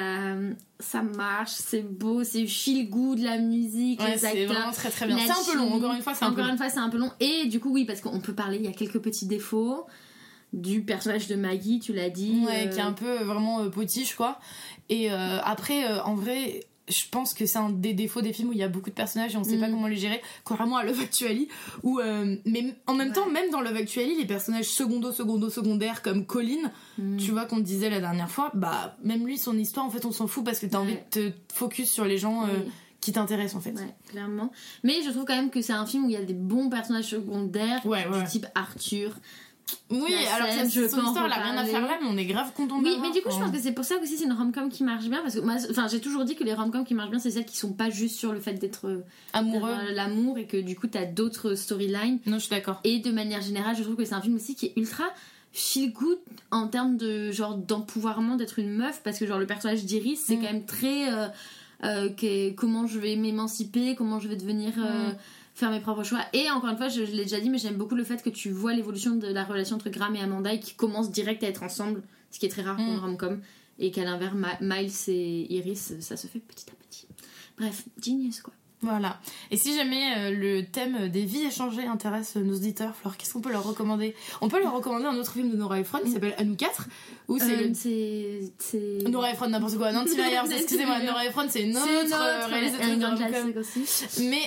ça marche, c'est beau, c'est feel good, la musique, ouais, les acteurs. C'est vraiment très très bien. C'est un peu long, encore une fois, c'est un peu long. Encore une fois, c'est un peu long. Et du coup, oui, parce qu'on peut parler, il y a quelques petits défauts du personnage de Maggie, tu l'as dit. Ouais, euh... qui est un peu vraiment euh, potiche, quoi. Et euh, après, euh, en vrai... je pense que c'est un des défauts des films où il y a beaucoup de personnages et on sait mmh. pas comment les gérer, contrairement à Love Actually où euh, mais en même ouais. temps, même dans Love Actually, les personnages secondo secondo secondaires comme Colin, mmh. tu vois qu'on te disait la dernière fois, bah même lui son histoire en fait on s'en fout parce que t'as ouais. envie de te focus sur les gens euh, oui. qui t'intéressent en fait. Ouais, clairement. Mais je trouve quand même que c'est un film où il y a des bons personnages secondaires ouais, ouais. du type Arthur. Oui, la alors scène, ça, son histoire elle a rien à faire là, mais on est grave content de oui, l'avoir. mais du coup, je pense que c'est pour ça aussi c'est une rom-com qui marche bien parce que moi, enfin, j'ai toujours dit que les rom-coms qui marchent bien, c'est celles qui sont pas juste sur le fait d'être amoureux, euh, l'amour et que du coup t'as d'autres storylines. Non, je suis d'accord. Et de manière générale, je trouve que c'est un film aussi qui est ultra feel good en termes de genre d'empouvoirment d'être une meuf parce que genre le personnage d'Iris, c'est mm. quand même très euh, euh, que, comment je vais m'émanciper, comment je vais devenir euh, mm. faire mes propres choix. Et encore une fois, je, je l'ai déjà dit, mais j'aime beaucoup le fait que tu vois l'évolution de la relation entre Graham et Amanda qui commence direct à être ensemble, ce qui est très rare pour mm. une rom-com, et qu'à l'inverse, Ma- Miles et Iris, ça se fait petit à petit. Bref, genius quoi. Voilà. Et si jamais euh, le thème des vies échangées intéresse nos auditeurs, Flore, qu'est-ce qu'on peut leur recommander ? On peut leur recommander un autre film de Nora Ephron qui s'appelle À nous quatre, où c'est euh, le... c'est, c'est... Nora Ephron, n'importe quoi. Nancy Meyers, excusez-moi, Nora Ephron, c'est une autre, c'est une autre réalisatrice de rom-com. Aussi. Mais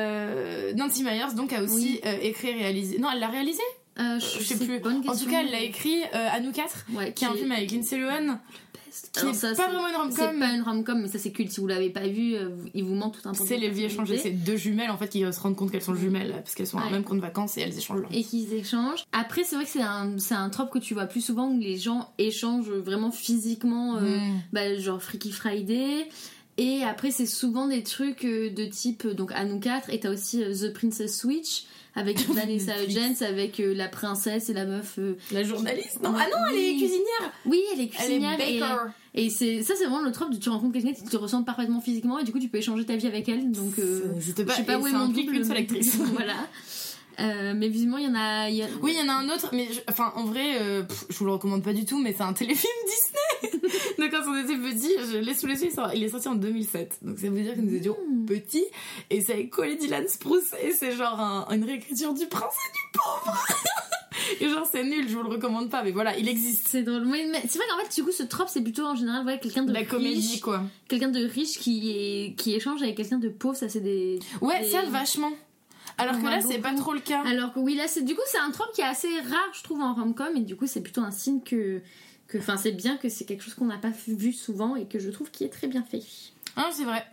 euh, Nancy Meyers, donc, a aussi oui. euh, écrit et réalisé... Non, elle l'a réalisé euh, Je sais plus. En tout cas, elle l'a écrit euh, À nous quatre, ouais, qui est un film avec Lindsay Lohan. Qui alors est ça, pas c'est, vraiment une rom-com. C'est pas une rom-com, mais ça c'est culte. Si vous l'avez pas vu, euh, il vous manque tout un peu. C'est les vies échangées. C'est deux jumelles en fait qui se rendent compte qu'elles sont jumelles parce qu'elles sont ouais. à un même compte de vacances et elles échangent leur vie. Et qu'ils échangent. Après, c'est vrai que c'est un, c'est un trope que tu vois plus souvent où les gens échangent vraiment physiquement, euh, mm. bah, genre Freaky Friday. Et après, c'est souvent des trucs de type donc À nous quatre. Et t'as aussi euh, The Princess Switch avec Vanessa Hudgens, avec euh, la princesse et la meuf. Euh, la journaliste non. Ah non, elle est cuisinière. Oui, elle est cuisinière. Elle est baker. Et, et c'est, ça, c'est vraiment le trope de tu rencontres quelqu'un qui te ressemble parfaitement physiquement et du coup, tu peux échanger ta vie avec elle. Donc, euh, je sais pas, pas où est mon double. Une seule actrice. Voilà. Euh, mais visiblement il y en a, y a... oui il y en a un autre mais je, enfin en vrai euh, pff, je vous le recommande pas du tout mais c'est un téléfilm Disney donc quand on était petits je l'ai sous les yeux, il est sorti en deux mille sept donc ça veut dire que nous étions mmh. petits et c'est avec Colin Dylan Spruce et c'est genre un, une réécriture du prince et du pauvre et genre c'est nul, je vous le recommande pas mais voilà il existe. C'est drôle mais, mais c'est vrai qu'en fait du coup ce trope c'est plutôt en général ouais, quelqu'un de la riche, comédie quoi, quelqu'un de riche qui, est, qui échange avec quelqu'un de pauvre, ça c'est des ouais des... ça vachement. Alors que là, beaucoup. C'est pas trop le cas. Alors que oui, là, c'est du coup, c'est un trope qui est assez rare, je trouve, en rom-com, et du coup, c'est plutôt un signe que, que, enfin, c'est bien que c'est quelque chose qu'on n'a pas vu souvent et que je trouve qui est très bien fait. Ah, c'est vrai.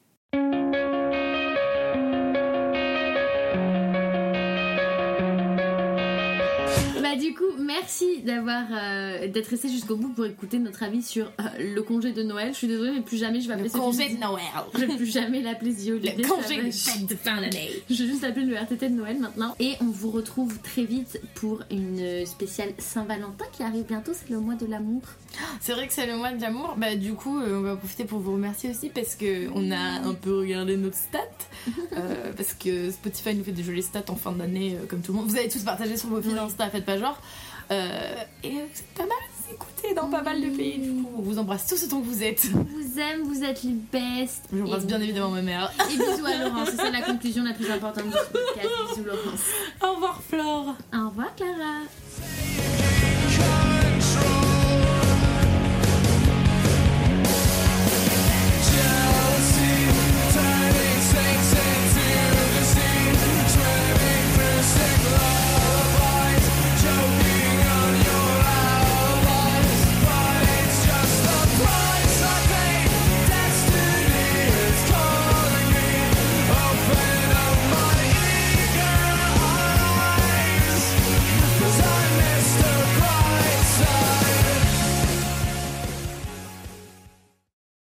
Bah du coup, merci d'avoir euh, d'être resté jusqu'au bout pour écouter notre avis sur euh, le congé de Noël. Je suis désolée, mais plus jamais je vais appeler le congé de Noël. Je vais plus jamais l'appeler The Holiday. Le congé de fête de fin d'année. Je vais juste l'appeler le R T T de Noël maintenant. Et on vous retrouve très vite pour une spéciale Saint-Valentin qui arrive bientôt. C'est le mois de l'amour. C'est vrai que c'est le mois de l'amour. Bah du coup, euh, on va en profiter pour vous remercier aussi parce que on a un peu regardé notre stats. euh, parce que Spotify nous fait des jolies stats en fin d'année, euh, comme tout le monde. Vous avez tous partagé sur vos fils Insta, faites pas genre. Euh, et c'est pas mal, c'est écouté dans pas mal de pays. Du coup, on vous embrasse tous autant que vous êtes. On vous aime, vous êtes les best. J'embrasse et bien évidemment ma mère. Et bisous à Laurence, c'est ça la conclusion la plus importante de ce podcast. Bisous Laurence. Au revoir Flore. Au revoir Clara.